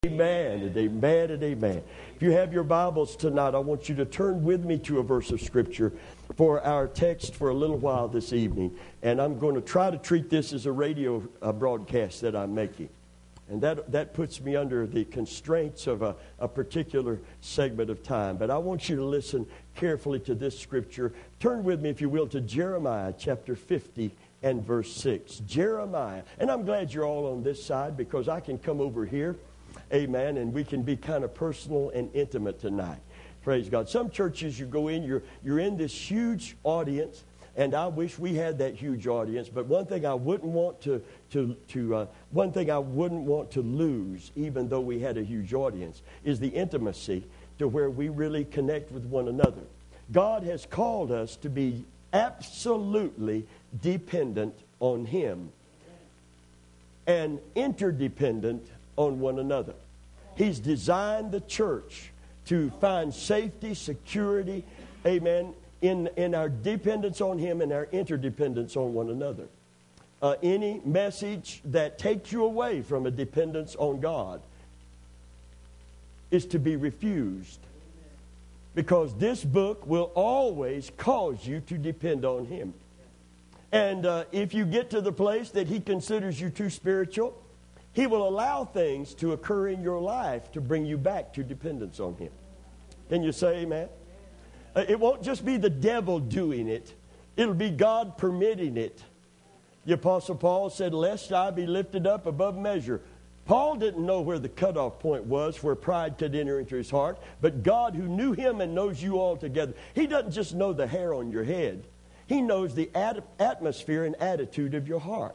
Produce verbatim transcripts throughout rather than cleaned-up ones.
Amen and amen and amen. If you have your Bibles tonight, I want you to turn with me to a verse of Scripture for our text for a little while this evening. And I'm going to try to treat this as a radio uh, broadcast that I'm making. And that, that puts me under the constraints of a, a particular segment of time. But I want you to listen carefully to this Scripture. Turn with me, if you will, to Jeremiah chapter fifty and verse six. Jeremiah. And I'm glad you're all on this side because I can come over here. Amen. And we can be kind of personal and intimate tonight. Praise God. Some churches you go in, you're, you're in this huge audience, and I wish we had that huge audience. But one thing I wouldn't want to, to, to uh, one thing I wouldn't want to lose, even though we had a huge audience, is the intimacy to where we really connect with one another. God has called us to be absolutely dependent on Him and interdependent on one another. He's designed the church to find safety, security, amen, in, in our dependence on Him and our interdependence on one another. Uh, any message that takes you away from a dependence on God is to be refused. Because this book will always cause you to depend on Him. And uh, if you get to the place that He considers you too spiritual, He will allow things to occur in your life to bring you back to dependence on Him. Can you say amen? Uh, it won't just be the devil doing it. It'll be God permitting it. The Apostle Paul said, lest I be lifted up above measure. Paul didn't know where the cutoff point was where pride could enter into his heart. But God, who knew him and knows you all together, He doesn't just know the hair on your head. He knows the ad- atmosphere and attitude of your heart.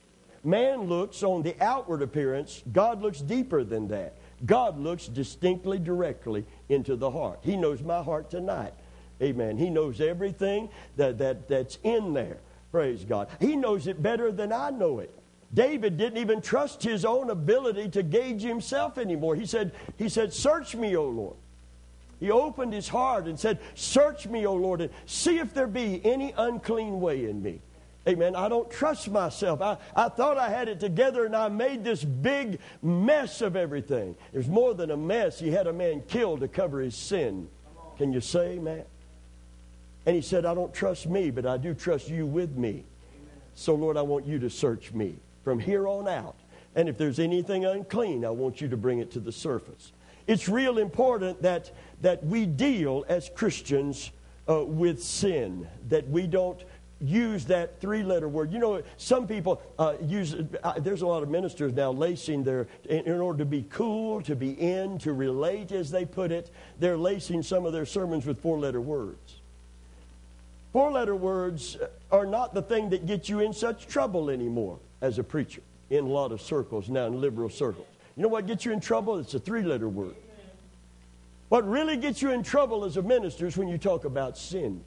Man looks on the outward appearance. God looks deeper than that. God looks distinctly, directly into the heart. He knows my heart tonight. Amen. He knows everything that, that, that's in there. Praise God. He knows it better than I know it. David didn't even trust his own ability to gauge himself anymore. He said, he said, search me, O Lord. He opened his heart and said, search me, O Lord, and see if there be any unclean way in me. Amen. I don't trust myself. I, I thought I had it together, and I made this big mess of everything. It was more than a mess. He had a man killed to cover his sin. Can you say amen? And he said, I don't trust me, but I do trust you with me. Amen. So, Lord, I want you to search me from here on out. And if there's anything unclean, I want you to bring it to the surface. It's real important that, that we deal as Christians uh, with sin, that we don't use that three-letter word. You know, some people uh, use, uh, there's a lot of ministers now lacing their, in, in order to be cool, to be in, to relate, as they put it, they're lacing some of their sermons with four-letter words. Four-letter words are not the thing that gets you in such trouble anymore as a preacher in a lot of circles now, in liberal circles. You know what gets you in trouble? It's a three-letter word. What really gets you in trouble as a minister is when you talk about sin.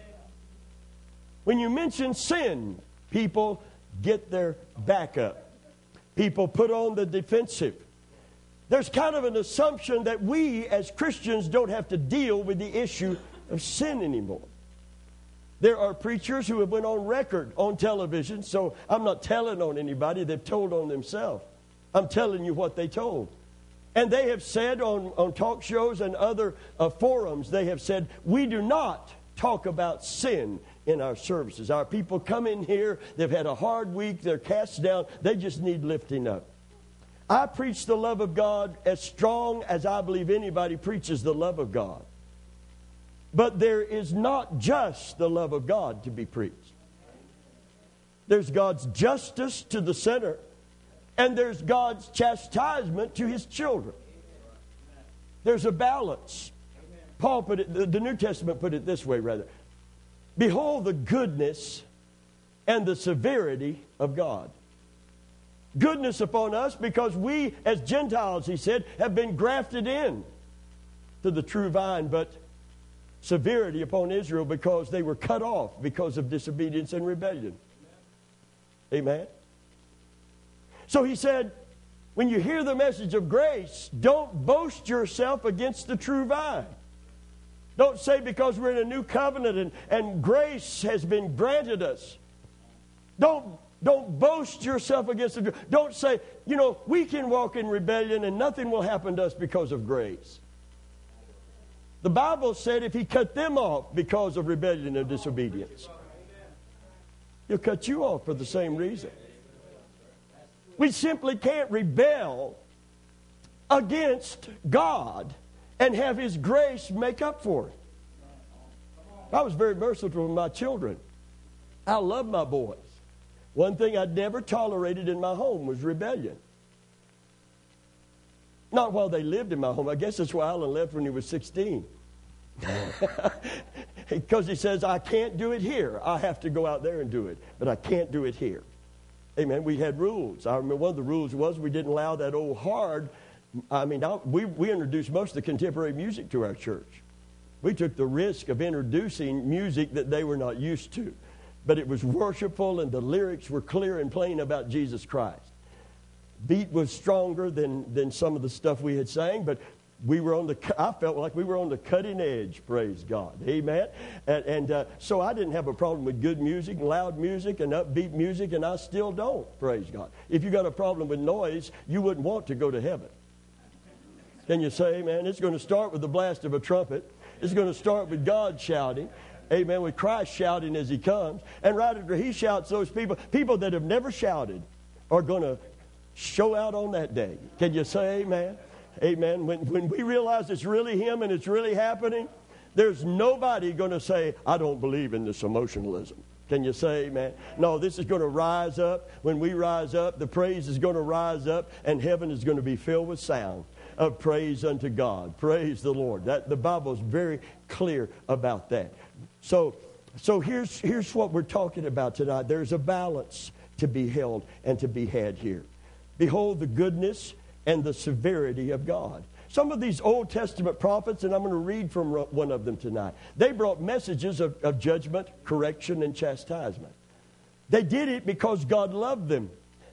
When you mention sin, people get their back up. People put on the defensive. There's kind of an assumption that we as Christians don't have to deal with the issue of sin anymore. There are preachers who have went on record on television, so I'm not telling on anybody. They've told on themselves. I'm telling you what they told. And they have said on, on talk shows and other uh, forums, they have said, we do not talk about sin in our services. Our people come in here, they've had a hard week, they're cast down, they just need lifting up. I preach the love of God as strong as I believe anybody preaches the love of God. But there is not just the love of God to be preached. There's God's justice to the sinner, and there's God's chastisement to His children. There's a balance. Paul put it, the New Testament put it this way, rather. Behold the goodness and the severity of God. Goodness upon us because we, as Gentiles, he said, have been grafted in to the true vine, but severity upon Israel because they were cut off because of disobedience and rebellion. Amen. So he said, when you hear the message of grace, don't boast yourself against the true vine. Don't say because we're in a new covenant and, and grace has been granted us. Don't Don't boast yourself against the truth. Don't say, you know, we can walk in rebellion and nothing will happen to us because of grace. The Bible said if he cut them off because of rebellion and disobedience, he'll cut you off for the same reason. We simply can't rebel against God and have his grace make up for it. I was very merciful with my children. I love my boys. One thing I'd never tolerated in my home was rebellion. Not while they lived in my home. I guess that's why Alan left when he was sixteen. Because he says, I can't do it here. I have to go out there and do it. But I can't do it here. Amen. We had rules. I remember one of the rules was we didn't allow that old hard. I mean, I, we, we introduced most of the contemporary music to our church. We took the risk of introducing music that they were not used to. But it was worshipful and the lyrics were clear and plain about Jesus Christ. Beat was stronger than, than some of the stuff we had sang, but we were on the, I felt like we were on the cutting edge, praise God. Amen. And, and uh, so I didn't have a problem with good music and loud music and upbeat music, and I still don't, praise God. If you got a problem with noise, you wouldn't want to go to heaven. Can you say amen? It's going to start with the blast of a trumpet. It's going to start with God shouting. Amen, with Christ shouting as he comes. And right after he shouts, those people, people that have never shouted are going to show out on that day. Can you say amen? Amen. When, when we realize it's really him and it's really happening, there's nobody going to say, I don't believe in this emotionalism. Can you say amen? No, this is going to rise up. When we rise up, the praise is going to rise up, and heaven is going to be filled with sound of praise unto God. Praise the Lord. That the Bible is very clear about that. So, so here's, here's what we're talking about tonight. There's a balance to be held and to be had here. Behold the goodness and the severity of God. Some of these Old Testament prophets, and I'm going to read from one of them tonight, they brought messages of, of judgment, correction, and chastisement. They did it because God loved them.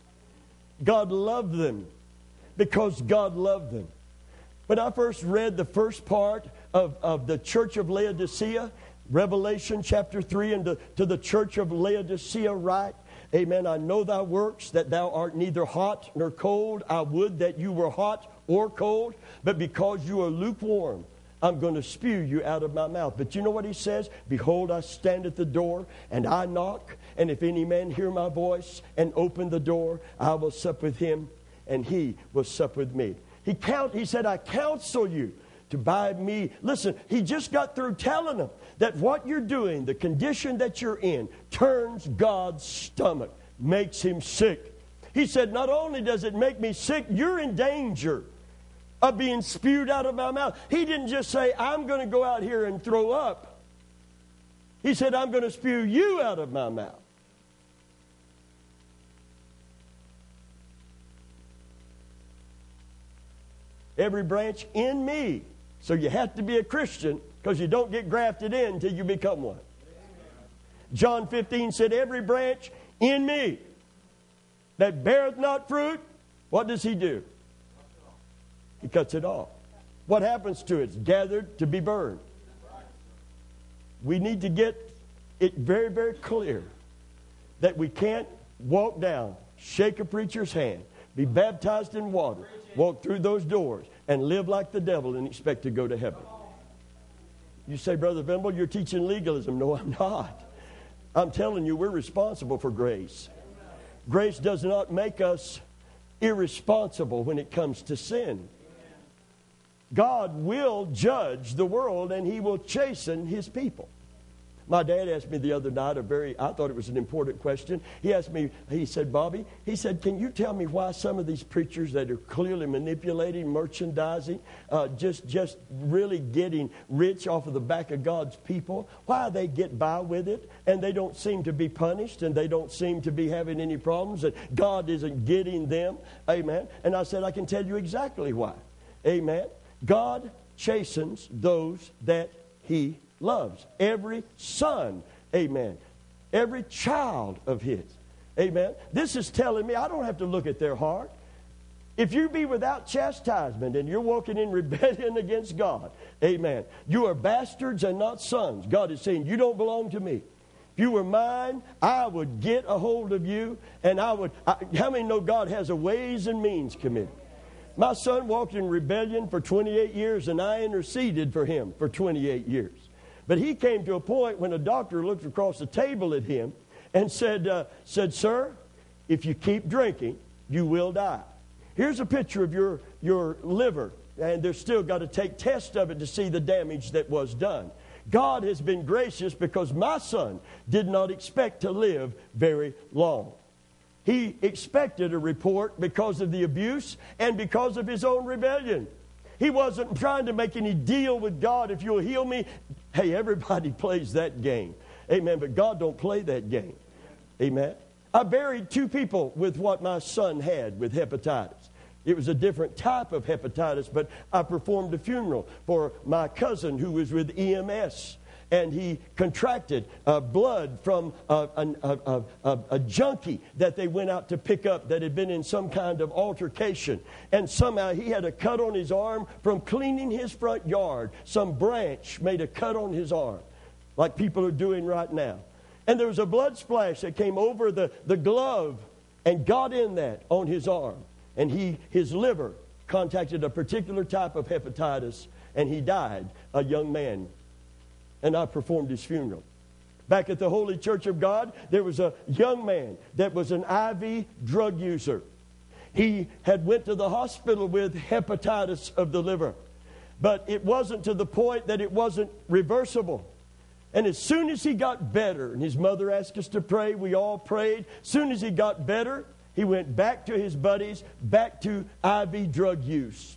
God loved them because God loved them. When I first read the first part of, of the church of Laodicea, Revelation chapter three, and to, to the church of Laodicea write, amen, I know thy works, that thou art neither hot nor cold. I would that you were hot or cold, but because you are lukewarm, I'm going to spew you out of my mouth. But you know what he says? Behold, I stand at the door, and I knock, and if any man hear my voice and open the door, I will sup with him, and he will sup with me. He, count, he said, I counsel you to buy me. Listen, he just got through telling them that what you're doing, the condition that you're in, turns God's stomach, makes him sick. He said, not only does it make me sick, you're in danger of being spewed out of my mouth. He didn't just say, I'm going to go out here and throw up. He said, I'm going to spew you out of my mouth. Every branch in me. So you have to be a Christian, because you don't get grafted in until you become one. John fifteen said, every branch in me that beareth not fruit, what does he do? He cuts it off. What happens to it? It's gathered to be burned. We need to get it very, very clear that we can't walk down, shake a preacher's hand, be baptized in water, walk through those doors, and live like the devil and expect to go to heaven. You say, Brother Venable, you're teaching legalism. No, I'm not. I'm telling you, we're responsible for grace. Grace does not make us irresponsible when it comes to sin. God will judge the world, and he will chasten his people. My dad asked me the other night a very, I thought it was an important question. He asked me, he said, Bobby, he said, can you tell me why some of these preachers that are clearly manipulating, merchandising, uh, just, just really getting rich off of the back of God's people, why they get by with it and they don't seem to be punished and they don't seem to be having any problems and God isn't getting them? Amen. And I said, I can tell you exactly why. Amen. God chastens those that he loves. Every son, amen. Every child of his, amen. This is telling me I don't have to look at their heart. If you be without chastisement and you're walking in rebellion against God, amen, you are bastards and not sons. God is saying, you don't belong to me. If you were mine, I would get a hold of you, and I would. I, how many know God has a ways and means committee? My son walked in rebellion for twenty-eight years, and I interceded for him for twenty-eight years. But he came to a point when a doctor looked across the table at him and said, uh, said, "Sir, if you keep drinking, you will die. Here's a picture of your, your liver, and they're still got to take tests of it to see the damage that was done." God has been gracious because my son did not expect to live very long. He expected a report because of the abuse and because of his own rebellion. He wasn't trying to make any deal with God. If you'll heal me, hey, everybody plays that game. Amen. But God don't play that game. Amen. I buried two people with what my son had with hepatitis. It was a different type of hepatitis, but I performed a funeral for my cousin who was with E M S. And he contracted uh, blood from a, a, a, a, a junkie that they went out to pick up that had been in some kind of altercation. And somehow he had a cut on his arm from cleaning his front yard. Some branch made a cut on his arm, like people are doing right now. And there was a blood splash that came over the, the glove and got in that on his arm. And he, his liver contacted a particular type of hepatitis, and he died, a young man. And I performed his funeral. Back at the Holy Church of God, there was a young man that was an I V drug user. He had went to the hospital with hepatitis of the liver. But it wasn't to the point that it wasn't reversible. And as soon as he got better, and his mother asked us to pray, we all prayed. As soon as he got better, he went back to his buddies, back to I V drug use.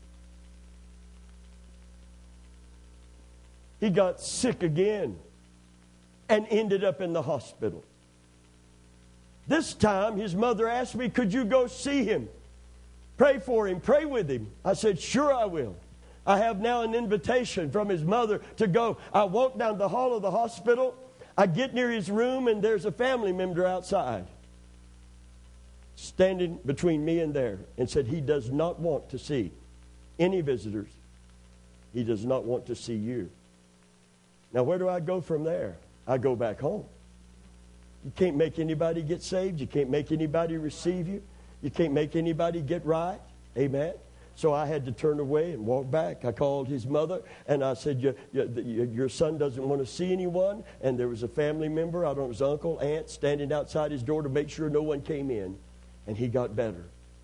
He got sick again and ended up in the hospital. This time, his mother asked me, "Could you go see him? Pray for him, pray with him." I said, "Sure I will." I have now an invitation from his mother to go. I walk down the hall of the hospital. I get near his room, and there's a family member outside standing between me and there, and said he does not want to see any visitors. He does not want to see you. Now, where do I go from there? I go back home. You can't make anybody get saved. You can't make anybody receive you. You can't make anybody get right. Amen. So I had to turn away and walk back. I called his mother, and I said, your, your, your son doesn't want to see anyone. And there was a family member, I don't know, it was uncle, aunt, standing outside his door to make sure no one came in. And he got better.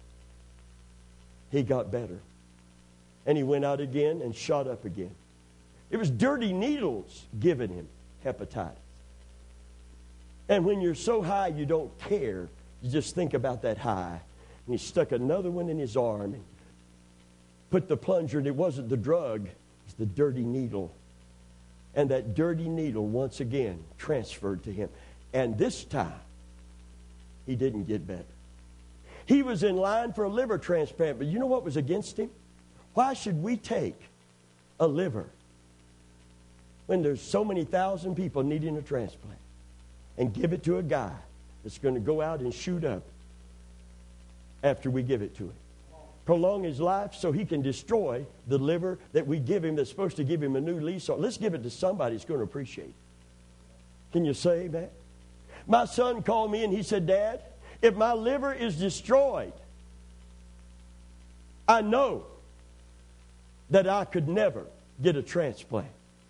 He got better. And he went out again and shot up again. It was dirty needles giving him hepatitis. And when you're so high you don't care, you just think about that high. And he stuck another one in his arm and put the plunger, and it wasn't the drug, it was the dirty needle. And that dirty needle once again transferred to him. And this time, he didn't get better. He was in line for a liver transplant, but you know what was against him? Why should we take a liver when there's so many thousand people needing a transplant and give it to a guy that's going to go out and shoot up after we give it to him? Prolong his life so he can destroy the liver that we give him that's supposed to give him a new lease on. Let's give it to somebody that's going to appreciate it. Can you say that? My son called me and he said, "Dad, if my liver is destroyed, I know that I could never get a transplant."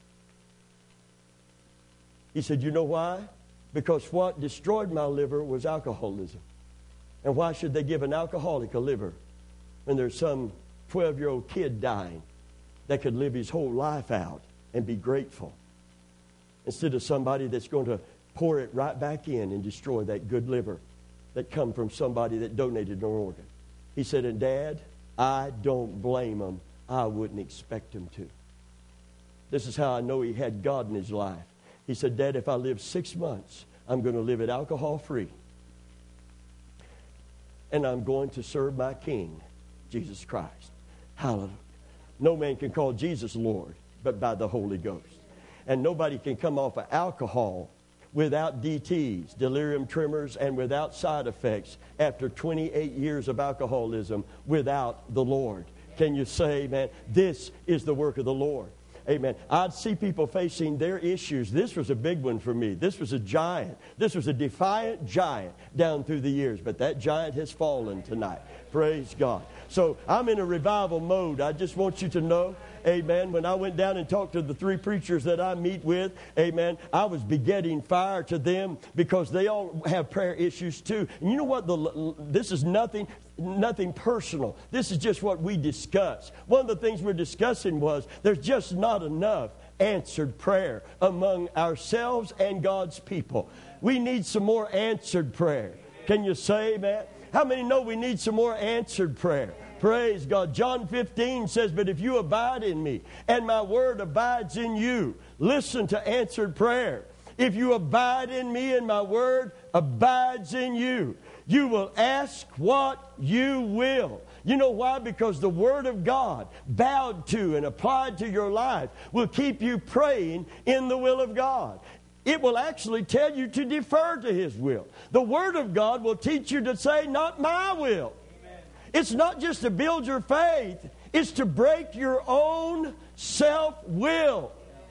He said, "You know why? Because what destroyed my liver was alcoholism. And why should they give an alcoholic a liver when there's some twelve-year-old kid dying that could live his whole life out and be grateful, instead of somebody that's going to pour it right back in and destroy that good liver that come from somebody that donated an organ?" He said, "And Dad, I don't blame him. I wouldn't expect him to." This is how I know he had God in his life. He said, "Dad, if I live six months, I'm going to live it alcohol-free. And I'm going to serve my King, Jesus Christ." Hallelujah. No man can call Jesus Lord but by the Holy Ghost. And nobody can come off of alcohol without D Ts, delirium tremors, and without side effects after twenty-eight years of alcoholism without the Lord. Can you say, man, this is the work of the Lord? Amen. I'd see people facing their issues. This was a big one for me. This was a giant. This was a defiant giant down through the years. But that giant has fallen tonight. Praise God. So I'm in a revival mode. I just want you to know, amen, when I went down and talked to the three preachers that I meet with, amen, I was begetting fire to them because they all have prayer issues too. And you know what? The, this is nothing, nothing personal. This is just what we discuss. One of the things we're discussing was there's just not enough answered prayer among ourselves and God's people. We need some more answered prayer. Can you say amen? How many know we need some more answered prayer? Praise God. John fifteen says, but if you abide in me and my word abides in you, listen to answered prayer. If you abide in me and my word abides in you, you will ask what you will. You know why? Because the word of God bowed to and applied to your life will keep you praying in the will of God. It will actually tell you to defer to His will. The Word of God will teach you to say, not my will. Amen. It's not just to build your faith. It's to break your own self-will.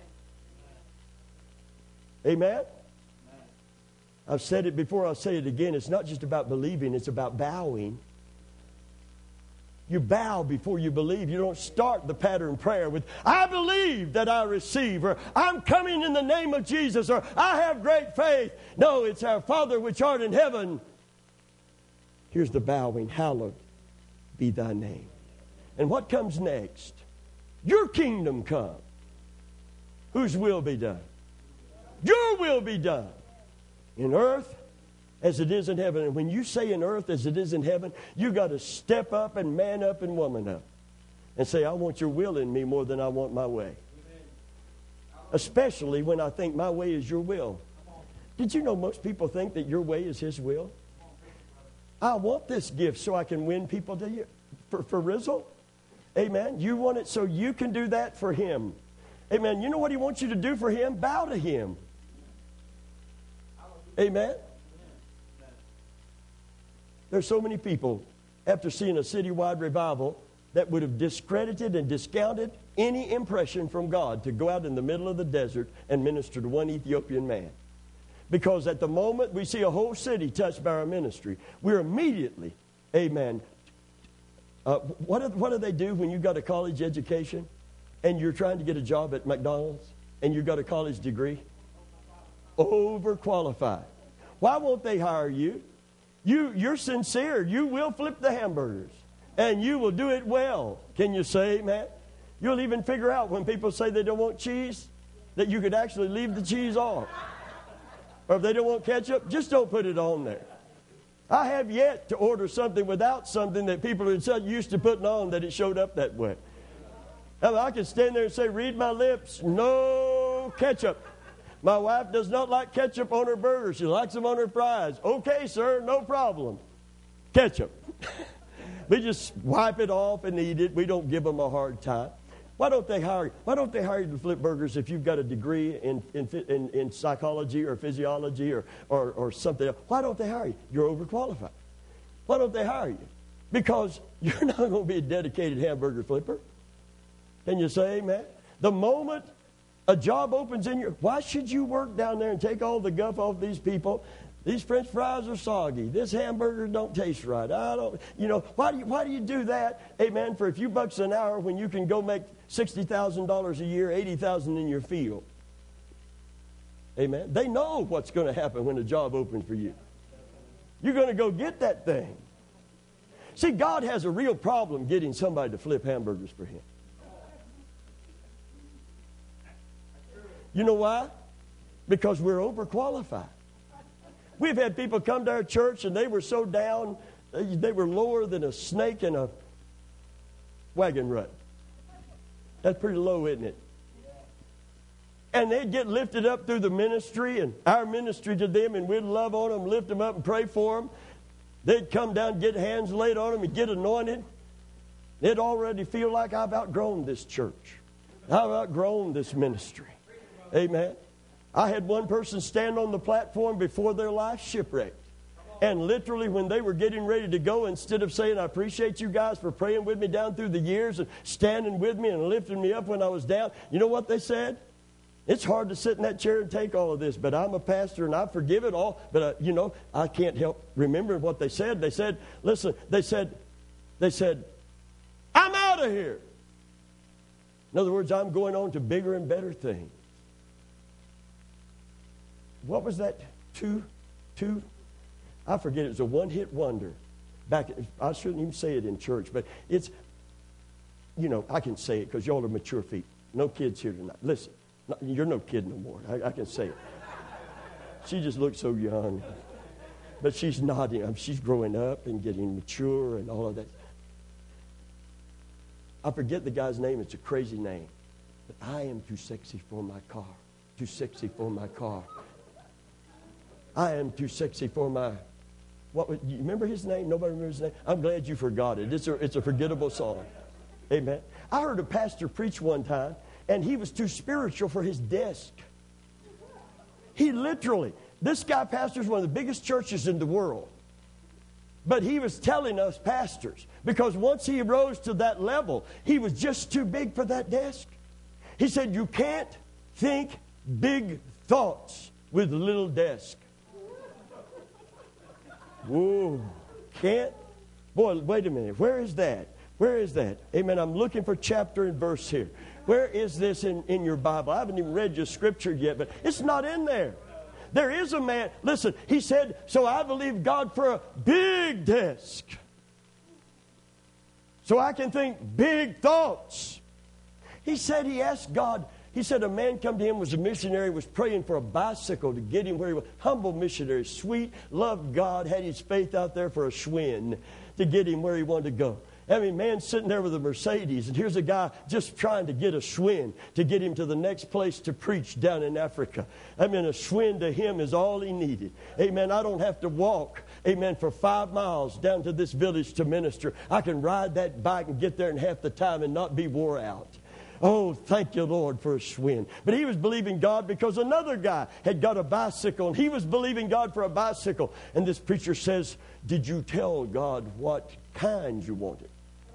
Amen? Amen? I've said it before, I'll say it again. It's not just about believing, it's about bowing. You bow before you believe. You don't start the pattern prayer with, I believe that I receive, or I'm coming in the name of Jesus, or I have great faith. No, it's our Father which art in heaven. Here's the bowing. Hallowed be thy name. And what comes next? Your kingdom come. Whose will be done? Your will be done. In earth as it is in heaven. And when you say in earth as it is in heaven, you got to step up and man up and woman up and say, I want your will in me more than I want my way. Especially when I think my way is your will. Did you know most people think that your way is His will? I want this gift so I can win people to you. For, for Rizzle? Amen. You want it so you can do that for Him. Amen. You know what He wants you to do for Him? Bow to Him. Amen. There's so many people, after seeing a citywide revival, that would have discredited and discounted any impression from God to go out in the middle of the desert and minister to one Ethiopian man. Because at the moment we see a whole city touched by our ministry, we're immediately, amen. Uh, what, do, what do they do when you got a college education and you're trying to get a job at McDonald's and you got a college degree? Overqualified. Why won't they hire you? You, you're sincere. You will flip the hamburgers. And you will do it well. Can you say amen? You'll even figure out when people say they don't want cheese, that you could actually leave the cheese off. Or if they don't want ketchup, just don't put it on there. I have yet to order something without something that people are so used to putting on that it showed up that way. I mean, I could stand there and say, read my lips, no ketchup. My wife does not like ketchup on her burger. She likes them on her fries. Okay, sir, no problem. Ketchup. We just wipe it off and eat it. We don't give them a hard time. Why don't they hire? Why don't they hire you to flip burgers if you've got a degree in in, in, in psychology or physiology or, or or something else? Why don't they hire you? You're overqualified. Why don't they hire you? Because you're not going to be a dedicated hamburger flipper. Can you say amen? The moment a job opens in your, why should you work down there and take all the guff off these people? These French fries are soggy. This hamburger don't taste right. I don't, you know, why do you, why do you do that, amen, for a few bucks an hour when you can go make sixty thousand dollars a year, eighty thousand dollars in your field? Amen. They know what's going to happen when a job opens for you. You're going to go get that thing. See, God has a real problem getting somebody to flip hamburgers for Him. You know why? Because we're overqualified. We've had people come to our church and they were so down, they were lower than a snake in a wagon rut. That's pretty low, isn't it? And they'd get lifted up through the ministry and our ministry to them, and we'd love on them, lift them up and pray for them. They'd come down, get hands laid on them and get anointed. They'd already feel like, I've outgrown this church. I've outgrown this ministry. Amen. I had one person stand on the platform before their life shipwrecked. And literally when they were getting ready to go, instead of saying, I appreciate you guys for praying with me down through the years and standing with me and lifting me up when I was down, you know what they said? It's hard to sit in that chair and take all of this, but I'm a pastor and I forgive it all. But, uh, you know, I can't help remembering what they said. They said, listen, they said, they said, I'm out of here. In other words, I'm going on to bigger and better things. What was that? Two? Two? I forget. It was a one-hit wonder. Back, I shouldn't even say it in church, but it's, you know, I can say it because y'all are mature feet. No kids here tonight. Listen, no, you're no kid no more. I, I can say it. She just looks so young. But she's nodding. She's growing up and getting mature and all of that. I forget the guy's name. It's a crazy name. But I am too sexy for my car. Too sexy for my car. I am too sexy for my... What was, you remember his name? Nobody remembers his name? I'm glad you forgot it. It's a, it's a forgettable song. Amen. I heard a pastor preach one time, and he was too spiritual for his desk. He literally... This guy pastors one of the biggest churches in the world. But he was telling us pastors, because once he rose to that level, he was just too big for that desk. He said, you can't think big thoughts with a little desk. Whoa, can't? Boy, wait a minute. Where is that? Where is that? Amen. I'm looking for chapter and verse here. Where is this in, in your Bible? I haven't even read your scripture yet, but it's not in there. There is a man, listen, he said, so I believe God for a big desk. So I can think big thoughts. He said he asked God, he said a man come to him, was a missionary, was praying for a bicycle to get him where he was. Humble missionary, sweet, loved God, had his faith out there for a Schwinn to get him where he wanted to go. I mean, man sitting there with a Mercedes, and here's a guy just trying to get a Schwinn to get him to the next place to preach down in Africa. I mean, a Schwinn to him is all he needed. Amen. I don't have to walk, amen, for five miles down to this village to minister. I can ride that bike and get there in half the time and not be wore out. Oh, thank you, Lord, for a Schwinn. But he was believing God because another guy had got a bicycle, and he was believing God for a bicycle. And this preacher says, did you tell God what kind you wanted?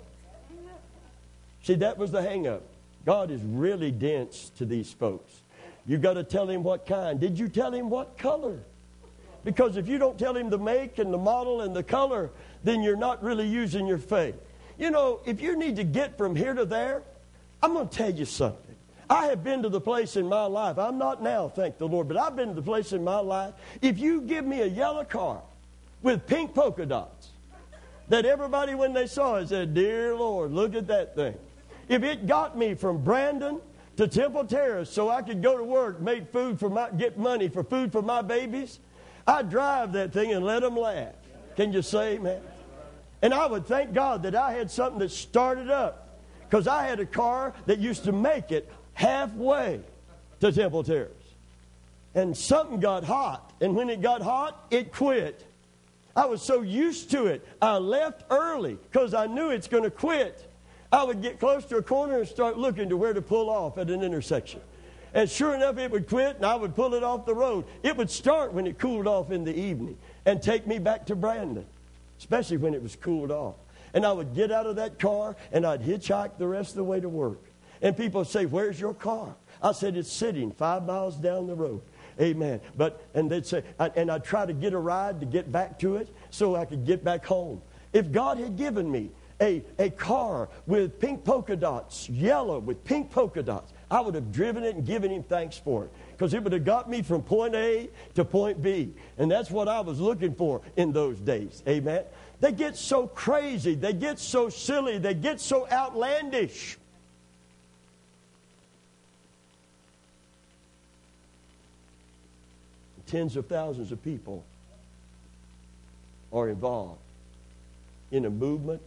See, that was the hang-up. God is really dense to these folks. You've got to tell him what kind. Did you tell him what color? Because if you don't tell him the make and the model and the color, then you're not really using your faith. You know, if you need to get from here to there, I'm going to tell you something. I have been to the place in my life. I'm not now, thank the Lord, but I've been to the place in my life. If you give me a yellow car with pink polka dots, that everybody, when they saw it, said, dear Lord, look at that thing. If it got me from Brandon to Temple Terrace so I could go to work, make food for my, get money for food for my babies, I'd drive that thing and let them laugh. Can you say amen? And I would thank God that I had something that started up, because I had a car that used to make it halfway to Temple Terrace. And something got hot. And when it got hot, it quit. I was so used to it, I left early because I knew it's going to quit. I would get close to a corner and start looking to where to pull off at an intersection. And sure enough, it would quit, and I would pull it off the road. It would start when it cooled off in the evening and take me back to Brandon, especially when it was cooled off. And I would get out of that car, and I'd hitchhike the rest of the way to work. And people would say, where's your car? I said, it's sitting five miles down the road. Amen. But and they'd say, and I'd try to get a ride to get back to it so I could get back home. If God had given me a, a car with pink polka dots, yellow with pink polka dots, I would have driven it and given him thanks for it, because it would have got me from point A to point B. And that's what I was looking for in those days. Amen. They get so crazy. They get so silly. They get so outlandish. Tens of thousands of people are involved in a movement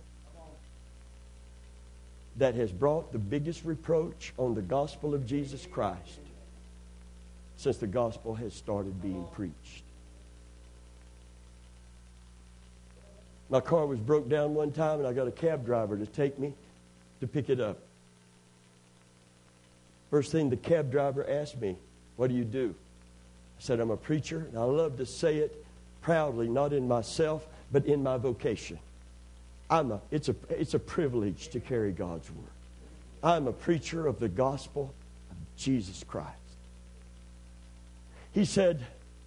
that has brought the biggest reproach on the gospel of Jesus Christ since the gospel has started being preached. My car was broke down one time, and I got a cab driver to take me to pick it up. First thing the cab driver asked me, what do you do? I said, I'm a preacher, and I love to say it proudly, not in myself, but in my vocation. I'm a, it's, a, it's a privilege to carry God's word. I'm a preacher of the gospel of Jesus Christ. He said,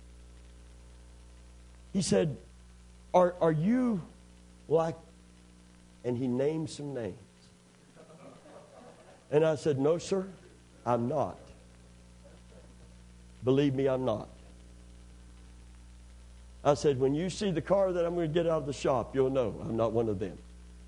he said, are, are you like, and he named some names. And I said, no, sir, I'm not. Believe me, I'm not. I said, when you see the car that I'm going to get out of the shop, you'll know I'm not one of them.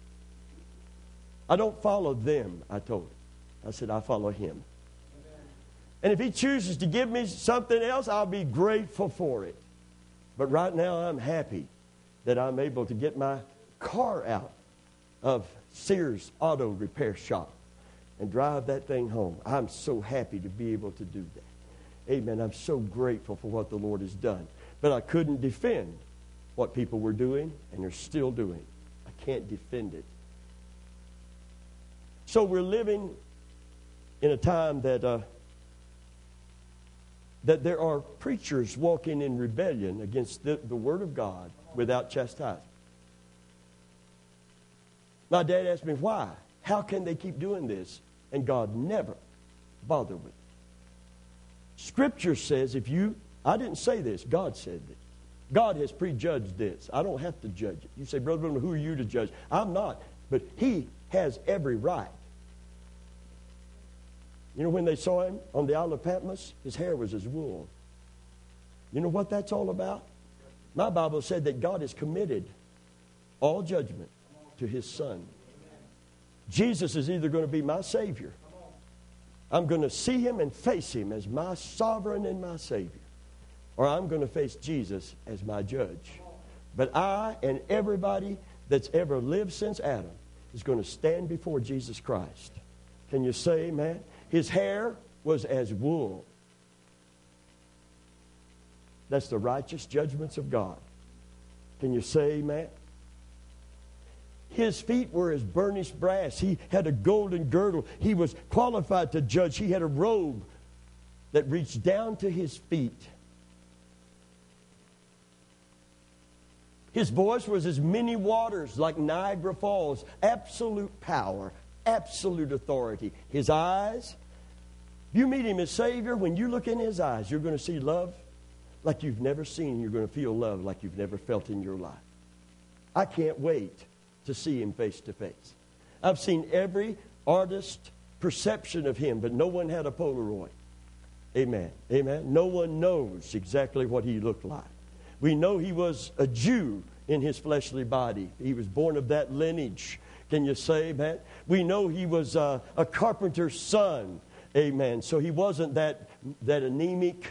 I don't follow them, I told him. I said, I follow him. And if he chooses to give me something else, I'll be grateful for it. But right now, I'm happy that I'm able to get my car out of Sears Auto Repair Shop and drive that thing home. I'm so happy to be able to do that. Amen. I'm so grateful for what the Lord has done. But I couldn't defend what people were doing, and they're still doing. I can't defend it. So we're living in a time that uh, that there are preachers walking in rebellion against the, the Word of God without chastisement. My dad asked me, why? How can they keep doing this? And God never bothered with it. Scripture says if you, I didn't say this, God said this. God has prejudged this. I don't have to judge it. You say, Brother Branham, who are you to judge? I'm not. But he has every right. You know, when they saw him on the Isle of Patmos, his hair was as wool. You know what that's all about? My Bible said that God has committed all judgment to his Son. Jesus is either going to be my Savior. I'm going to see him and face him as my sovereign and my Savior. Or I'm going to face Jesus as my judge. But I and everybody that's ever lived since Adam is going to stand before Jesus Christ. Can you say amen? His hair was as wool. That's the righteous judgments of God. Can you say amen? His feet were as burnished brass. He had a golden girdle. He was qualified to judge. He had a robe that reached down to his feet. His voice was as many waters like Niagara Falls. Absolute power. Absolute authority. His eyes, you meet him as Savior, when you look in his eyes, you're going to see love like you've never seen. You're going to feel love like you've never felt in your life. I can't wait to see him face to face. I've seen every artist's perception of him, but no one had a Polaroid. Amen. Amen. No one knows exactly what he looked like. We know he was a Jew in his fleshly body. He was born of that lineage. Can you say amen? We know he was uh, a carpenter's son. Amen. So he wasn't that, that anemic,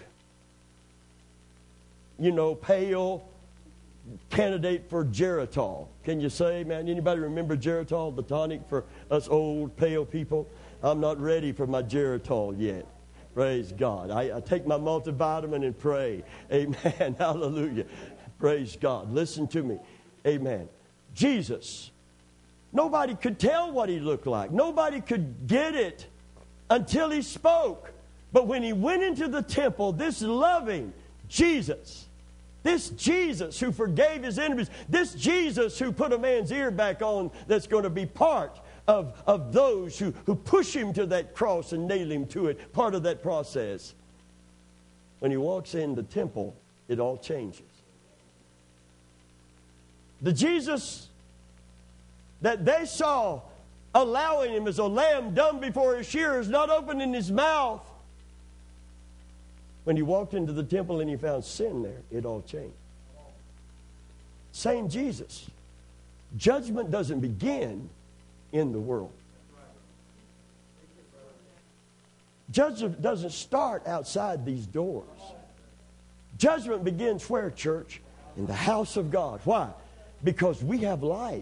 you know, pale candidate for Geritol. Can you say amen? Anybody remember Geritol, the tonic for us old, pale people? I'm not ready for my Geritol yet. Praise God. I, I take my multivitamin and pray. Amen. Hallelujah. Praise God. Listen to me. Amen. Jesus, nobody could tell what he looked like. Nobody could get it until he spoke. But when he went into the temple, this loving Jesus, this Jesus who forgave his enemies, this Jesus who put a man's ear back on that's going to be part of, of those who, who push him to that cross and nail him to it, part of that process. When he walks in the temple, it all changes. The Jesus that they saw allowing him as a lamb dumb before his shearers, not opening his mouth. When he walked into the temple and he found sin there, it all changed. Same Jesus. Judgment doesn't begin in the world. Judgment doesn't start outside these doors. Judgment begins where, church? In the house of God. Why? Because we have light.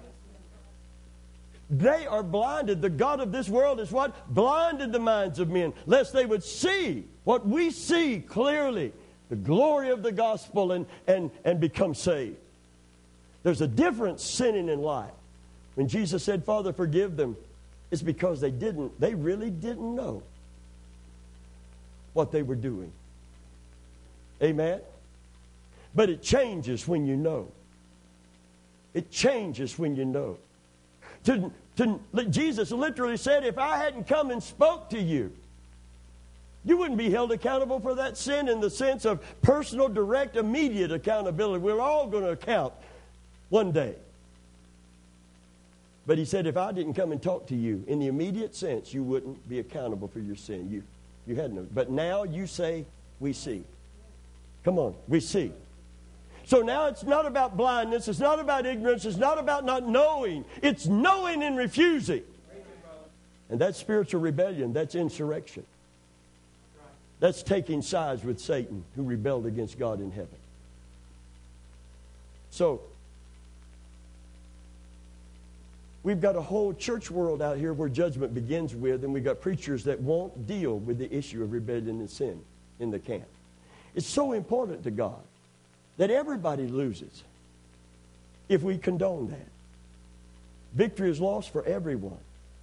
They are blinded. The God of this world is what? Blinded the minds of men, lest they would see what we see clearly, the glory of the gospel, and, and, and become saved. There's a difference sinning in life. When Jesus said, Father, forgive them, it's because they didn't, they really didn't know what they were doing. Amen? But it changes when you know. It changes when you know. To, to, Jesus literally said, if I hadn't come and spoke to you, you wouldn't be held accountable for that sin in the sense of personal, direct, immediate accountability. We're all going to account one day. But he said, if I didn't come and talk to you, in the immediate sense, you wouldn't be accountable for your sin. You, you had no. But now you say, we see. Come on, we see. So now it's not about blindness. It's not about ignorance. It's not about not knowing. It's knowing and refusing. And that's spiritual rebellion. That's insurrection. That's taking sides with Satan, who rebelled against God in heaven. So, we've got a whole church world out here where judgment begins with, and we've got preachers that won't deal with the issue of rebellion and sin in the camp. It's so important to God that everybody loses if we condone that. Victory is lost for everyone.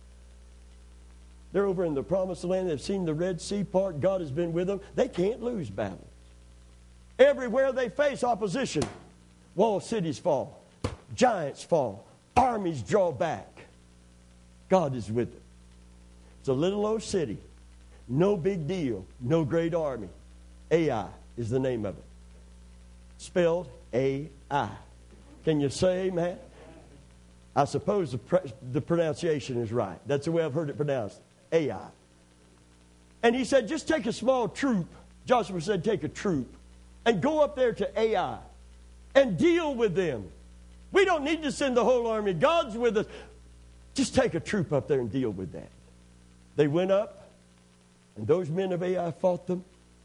They're over in the promised land. They've seen the Red Sea part. God has been with them. They can't lose battles. Everywhere they face opposition, walled cities fall. Giants fall. Armies draw back. God is with them. It's a little old city. No big deal. No great army. Ai is the name of it. Spelled A I. Can you say amen? I suppose the, pre- the pronunciation is right. That's the way I've heard it pronounced. Ai. And he said, just take a small troop. Joshua said, take a troop. And go up there to Ai. And deal with them. We don't need to send the whole army. God's with us. Just take a troop up there and deal with that. They went up. And those men of Ai fought them.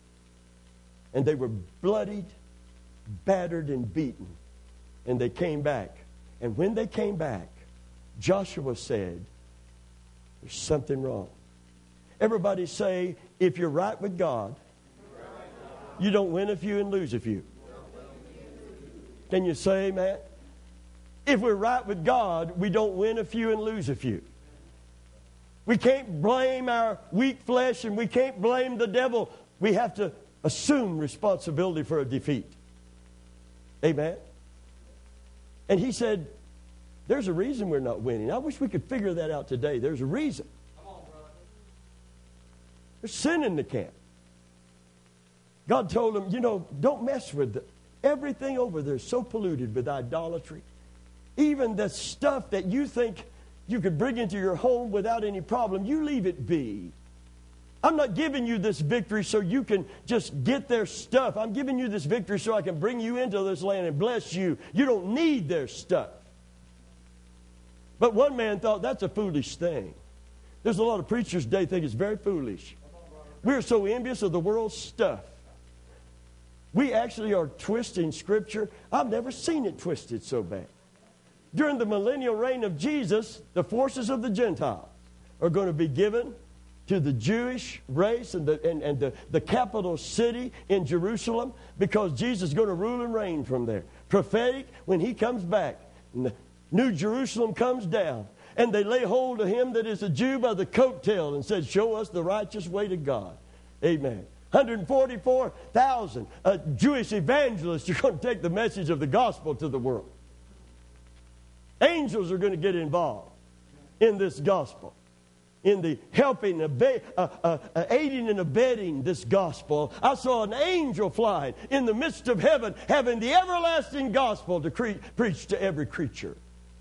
And they were bloodied, battered, and beaten. And they came back. And when they came back, Joshua said, there's something wrong. Everybody say, if you're right with God, you don't win a few and lose a few. Can you say amen? If we're right with God, we don't win a few and lose a few. We can't blame our weak flesh and we can't blame the devil. We have to assume responsibility for a defeat. Amen? And he said, there's a reason we're not winning. I wish we could figure that out today. There's a reason. Come on, brother. There's sin in the camp. God told them, you know, don't mess with it. Everything over there is so polluted with idolatry. Even the stuff that you think you could bring into your home without any problem, you leave it be. I'm not giving you this victory so you can just get their stuff. I'm giving you this victory so I can bring you into this land and bless you. You don't need their stuff. But one man thought that's a foolish thing. There's a lot of preachers today think it's very foolish. We're so envious of the world's stuff. We actually are twisting Scripture. I've never seen it twisted so bad. During the millennial reign of Jesus, the forces of the Gentiles are going to be given to the Jewish race and the, and, and the, the capital city in Jerusalem, because Jesus is going to rule and reign from there. Prophetic, when he comes back, and the New Jerusalem comes down, and they lay hold of him that is a Jew by the coattail and said, show us the righteous way to God. Amen. one hundred forty-four thousand uh, Jewish evangelists are going to take the message of the gospel to the world. Angels are going to get involved in this gospel, in the helping, uh, uh, uh, aiding and abetting this gospel. I saw an angel flying in the midst of heaven, having the everlasting gospel to cre- preach to every creature.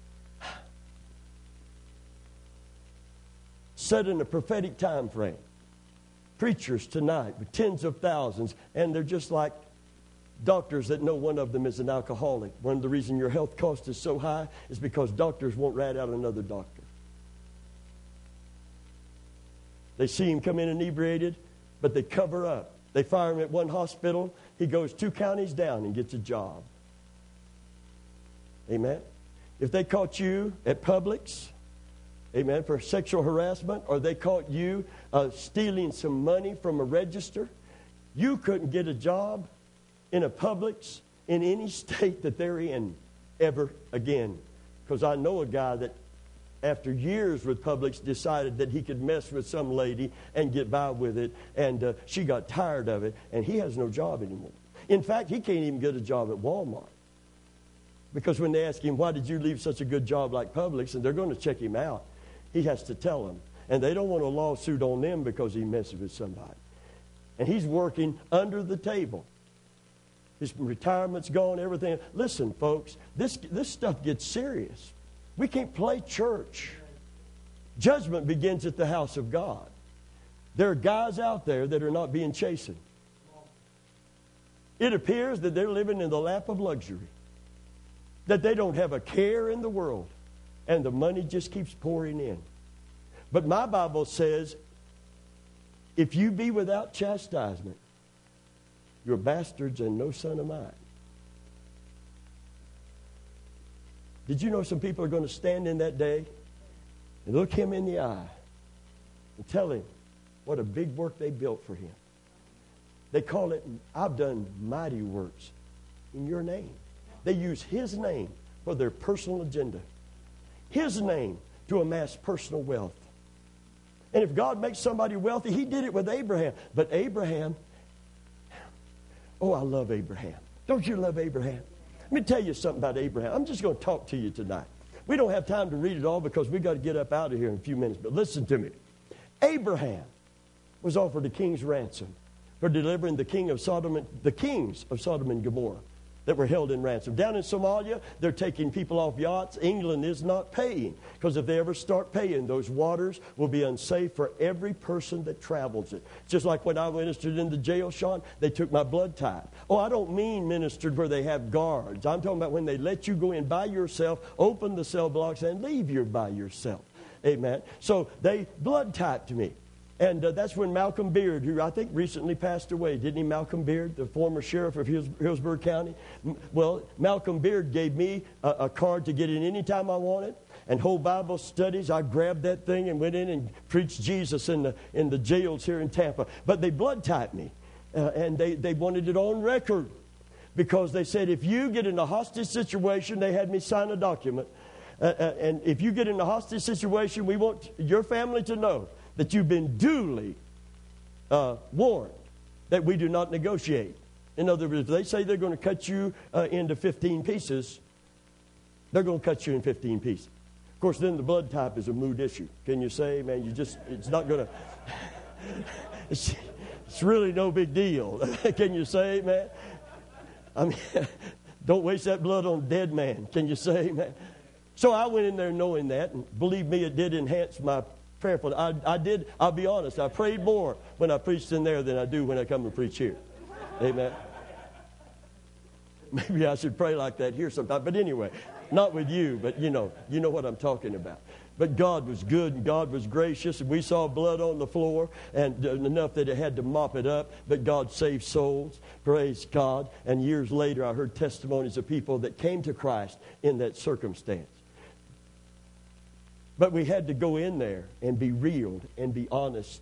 Set in a prophetic time frame. Preachers tonight with tens of thousands, and they're just like doctors that know one of them is an alcoholic. One of the reasons your health cost is so high is because doctors won't rat out another doctor. They see him come in inebriated, but they cover up. They fire him at one hospital. He goes two counties down and gets a job. Amen? If they caught you at Publix, amen, for sexual harassment, or they caught you uh, stealing some money from a register, you couldn't get a job in a Publix in any state that they're in ever again. Because I know a guy that after years with Publix decided that he could mess with some lady and get by with it, and uh, she got tired of it, and he has no job anymore. In fact, he can't even get a job at Walmart. Because when they ask him, why did you leave such a good job like Publix, and they're going to check him out, he has to tell them. And they don't want a lawsuit on them because he messes with somebody. And he's working under the table. His retirement's gone, everything. Listen, folks, this, this stuff gets serious. We can't play church. Judgment begins at the house of God. There are guys out there that are not being chastened. It appears that they're living in the lap of luxury. That they don't have a care in the world. And the money just keeps pouring in. But my Bible says, if you be without chastisement, you're bastards and no son of mine. Did you know some people are going to stand in that day and look him in the eye and tell him what a big work they built for him? They call it, I've done mighty works in your name. They use his name for their personal agenda. His name to amass personal wealth. And if God makes somebody wealthy, he did it with Abraham. But Abraham, oh, I love Abraham. Don't you love Abraham? Let me tell you something about Abraham. I'm just going to talk to you tonight. We don't have time to read it all because we got to get up out of here in a few minutes. But listen to me. Abraham was offered a king's ransom for delivering the king of Sodom and, the kings of Sodom and Gomorrah that were held in ransom. Down in Somalia, they're taking people off yachts. England is not paying, because if they ever start paying, those waters will be unsafe for every person that travels it. Just like when I ministered in the jail, Sean, they took my blood type. Oh, I don't mean ministered where they have guards. I'm talking about when they let you go in by yourself, open the cell blocks, and leave you by yourself. Amen. So they blood typed me. And uh, that's when Malcolm Beard, who I think recently passed away, didn't he, Malcolm Beard, the former sheriff of Hills- Hillsborough County? M- well, Malcolm Beard gave me a, a card to get in anytime I wanted. And whole Bible studies, I grabbed that thing and went in and preached Jesus in the in the jails here in Tampa. But they blood typed me, uh, and they, they wanted it on record. Because they said, if you get in a hostage situation, they had me sign a document. Uh, uh, and if you get in a hostage situation, we want your family to know that you've been duly uh, warned that we do not negotiate. In other words, if they say they're going to cut you uh, into fifteen pieces, they're going to cut you in fifteen pieces. Of course, then the blood type is a mood issue. Can you say, man, you just, it's not going to, it's, it's really no big deal. Can you say, man? I mean, don't waste that blood on a dead man. Can you say, man? So I went in there knowing that, and believe me, it did enhance my prayerful. I, I did, I'll be honest, I prayed more when I preached in there than I do when I come and preach here. Amen. Maybe I should pray like that here sometime. But anyway, not with you, but you know, you know what I'm talking about. But God was good and God was gracious, and we saw blood on the floor and uh, enough that it had to mop it up, but God saved souls. Praise God. And years later I heard testimonies of people that came to Christ in that circumstance. But we had to go in there and be real and be honest.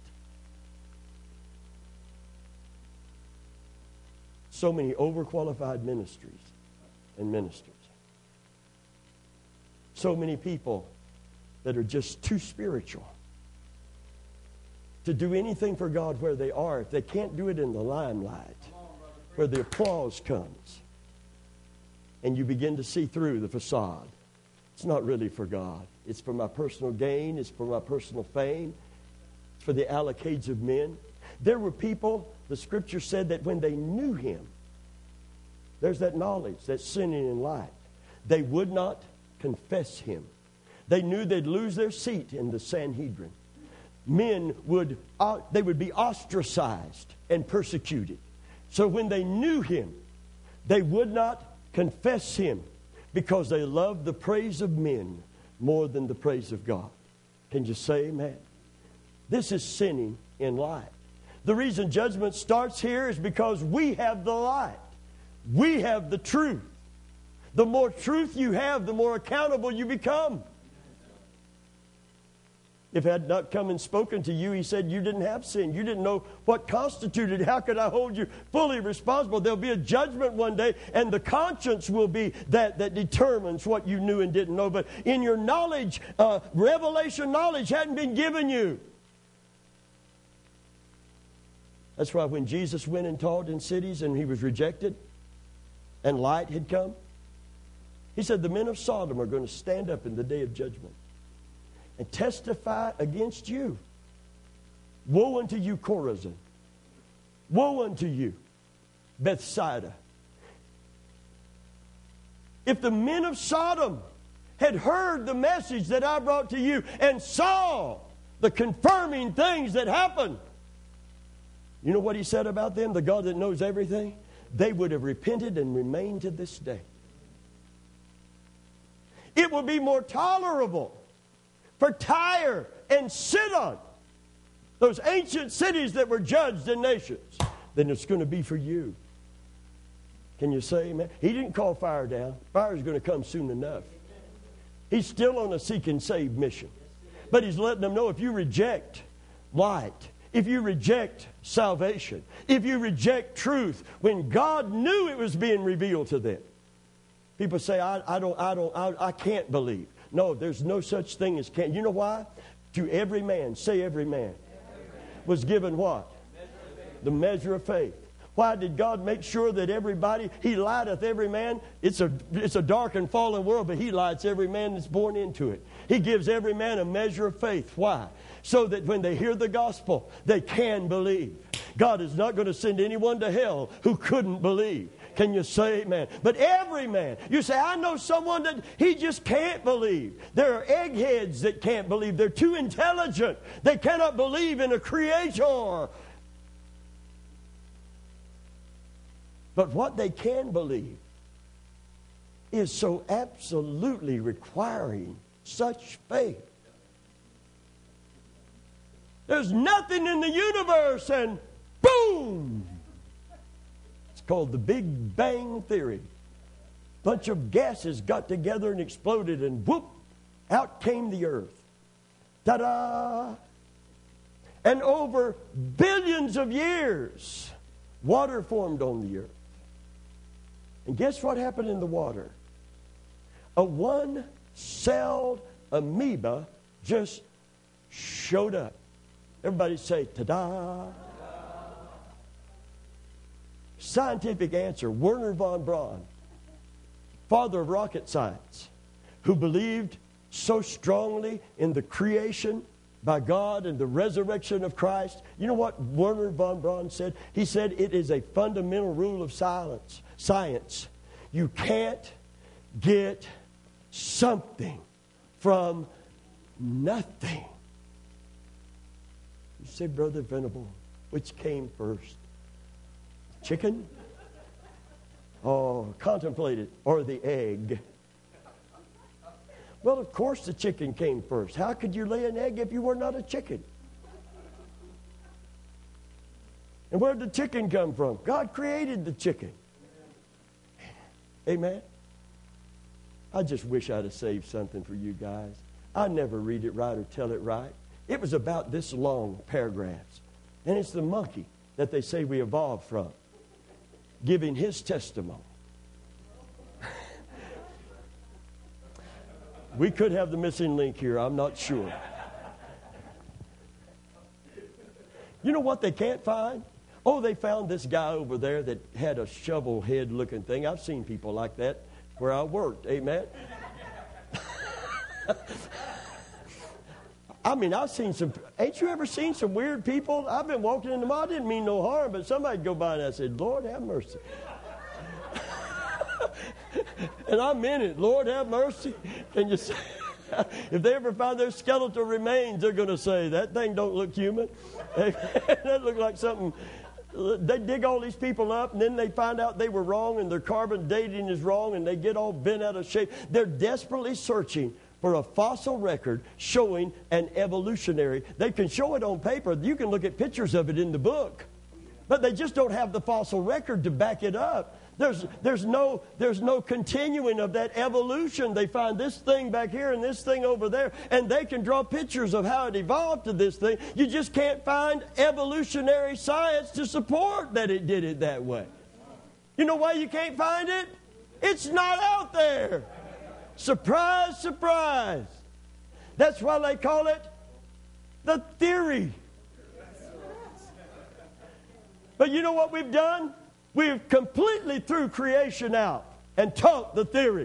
So many overqualified ministries and ministers. So many people that are just too spiritual to do anything for God where they are. If they can't do it in the limelight, where the applause comes, and you begin to see through the facade. It's not really for God. It's for my personal gain. It's for my personal fame. It's for the allocates of men. There were people, the Scripture said, that when they knew Him, there's that knowledge, that sinning in life, they would not confess Him. They knew they'd lose their seat in the Sanhedrin. Men would, uh, they would be ostracized and persecuted. So when they knew Him, they would not confess Him because they loved the praise of men more than the praise of God. Can you say amen? This is sinning in life. The reason judgment starts here is because we have the light. We have the truth. The more truth you have, the more accountable you become. If I had not come and spoken to you, He said, you didn't have sin. You didn't know what constituted. How could I hold you fully responsible? There'll be a judgment one day, and the conscience will be that that determines what you knew and didn't know. But in your knowledge, uh, revelation knowledge hadn't been given you. That's why when Jesus went and taught in cities and he was rejected and light had come, he said the men of Sodom are going to stand up in the day of judgment and testify against you. Woe unto you, Chorazin. Woe unto you, Bethsaida. If the men of Sodom had heard the message that I brought to you and saw the confirming things that happened, you know what he said about them, the God that knows everything? They would have repented and remained to this day. It would be more tolerable for Tyre and Sidon, those ancient cities that were judged in nations, than it's going to be for you. Can you say amen? He didn't call fire down. Fire is going to come soon enough. He's still on a seek and save mission. But he's letting them know, if you reject light, if you reject salvation, if you reject truth, when God knew it was being revealed to them. People say, I, I don't, I don't, I, I can't believe. No, there's no such thing as can't. You know why? To every man, say every man, every man. was given what? Measure the measure of faith. Why did God make sure that everybody, He lighteth every man? It's a, it's a dark and fallen world, but He lights every man that's born into it. He gives every man a measure of faith. Why? So that when they hear the gospel, they can believe. God is not going to send anyone to hell who couldn't believe. Can you say amen? But every man, you say, I know someone that he just can't believe. There are eggheads that can't believe. They're too intelligent. They cannot believe in a creator. But what they can believe is so absolutely requiring such faith. There's nothing in the universe, and boom! It's called the Big Bang Theory. Bunch of gases got together and exploded, and whoop, out came the earth. Ta-da! And over billions of years, water formed on the earth. And guess what happened in the water? A one-celled amoeba just showed up. Everybody say, ta-da. Scientific answer, Wernher von Braun, father of rocket science, who believed so strongly in the creation by God and the resurrection of Christ. You know what Wernher von Braun said? He said it is a fundamental rule of science. Science. You can't get something from nothing. You say, Brother Venable, which came first? Chicken? Oh, contemplate it. Or the egg? Well, of course the chicken came first. How could you lay an egg if you were not a chicken? And where did the chicken come from? God created the chicken. Amen? I just wish I'd have saved something for you guys. I never read it right or tell it right. It was about this long paragraphs. And it's the monkey that they say we evolved from, giving his testimony. We could have the missing link here. I'm not sure. You know what they can't find? Oh, they found this guy over there that had a shovel head looking thing. I've seen people like that where I worked. Amen. I mean, I've seen some, ain't you ever seen some weird people? I've been walking in the mall. I didn't mean no harm, but somebody'd go by and I said, Lord, have mercy. And I meant it. Lord, have mercy. Can you say, if they ever find their skeletal remains, they're going to say, that thing don't look human. That looked like something. They dig all these people up, and then they find out they were wrong, and their carbon dating is wrong, and they get all bent out of shape. They're desperately searching for a fossil record showing an evolutionary. They can show it on paper. You can look at pictures of it in the book. But they just don't have the fossil record to back it up. There's, there's, no, there's no continuing of that evolution. They find this thing back here and this thing over there, and they can draw pictures of how it evolved to this thing. You just can't find evolutionary science to support that it did it that way. You know why you can't find it? It's not out there. Surprise, surprise. That's why they call it the theory. But you know what we've done? We've completely threw creation out and taught the theory.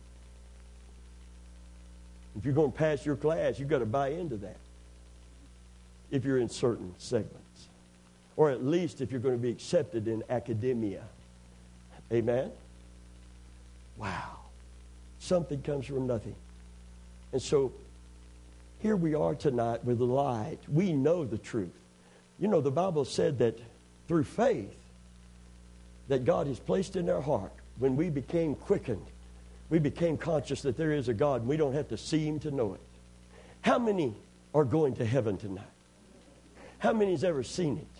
If you're going to pass your class, you've got to buy into that. If you're in certain segments. Or at least if you're going to be accepted in academia. Amen? Wow. Something comes from nothing. And so, here we are tonight with the light. We know the truth. You know, the Bible said that through faith, that God has placed in our heart, when we became quickened, we became conscious that there is a God and we don't have to see Him to know it. How many are going to heaven tonight? How many's ever seen it?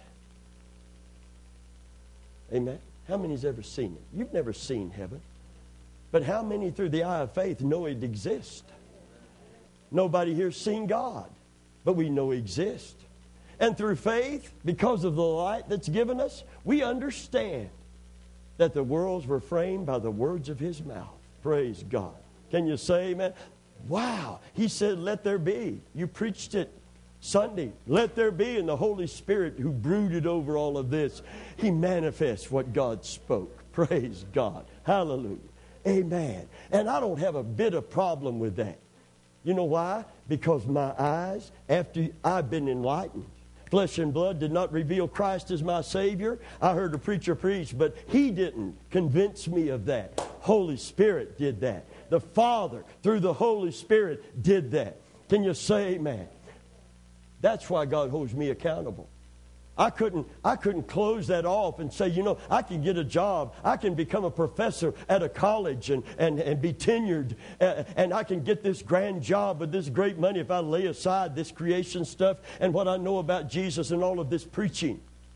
Amen? How many's ever seen it? You've never seen heaven. But how many through the eye of faith know it exists? Nobody here's seen God, but we know He exists. And through faith, because of the light that's given us, we understand that the worlds were framed by the words of His mouth. Praise God. Can you say amen? Wow. He said, let there be. You preached it Sunday. Let there be. And the Holy Spirit who brooded over all of this, He manifests what God spoke. Praise God. Hallelujah. Amen. And I don't have a bit of problem with that. You know why? Because my eyes, after I've been enlightened, flesh and blood did not reveal Christ as my Savior. I heard a preacher preach, but he didn't convince me of that. Holy Spirit did that. The Father, through the Holy Spirit, did that. Can you say amen? That's why God holds me accountable. I couldn't, I couldn't close that off and say, you know, I can get a job. I can become a professor at a college and, and, and be tenured. Uh, and I can get this grand job with this great money if I lay aside this creation stuff and what I know about Jesus and all of this preaching.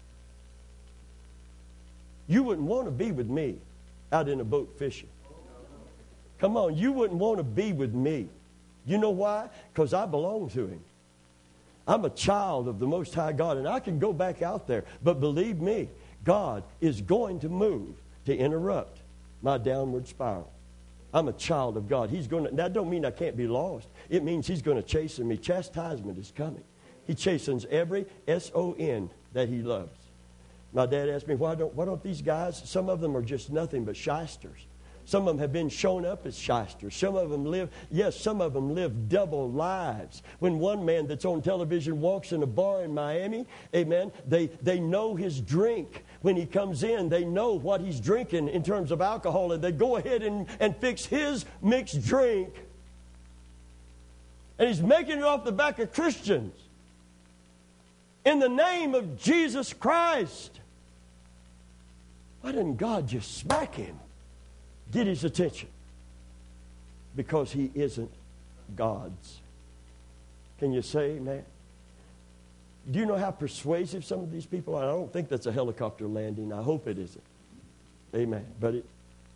You wouldn't want to be with me out in a boat fishing. Come on, you wouldn't want to be with me. You know why? Because I belong to Him. I'm a child of the Most High God, and I can go back out there. But believe me, God is going to move to interrupt my downward spiral. I'm a child of God. He's going to, that don't mean I can't be lost. It means He's going to chasten me. Chastisement is coming. He chastens every S O N that He loves. My dad asked me, why don't, why don't these guys, some of them are just nothing but shysters. Some of them have been shown up as shysters. Some of them live, yes, some of them live double lives. When one man that's on television walks in a bar in Miami, amen, they, they know his drink. When he comes in, they know what he's drinking in terms of alcohol, and they go ahead and, and fix his mixed drink. And he's making it off the back of Christians. In the name of Jesus Christ. Why didn't God just smack him? Get his attention. Because he isn't God's. Can you say amen? Do you know how persuasive some of these people are? I don't think that's a helicopter landing. I hope it isn't. Amen. But it,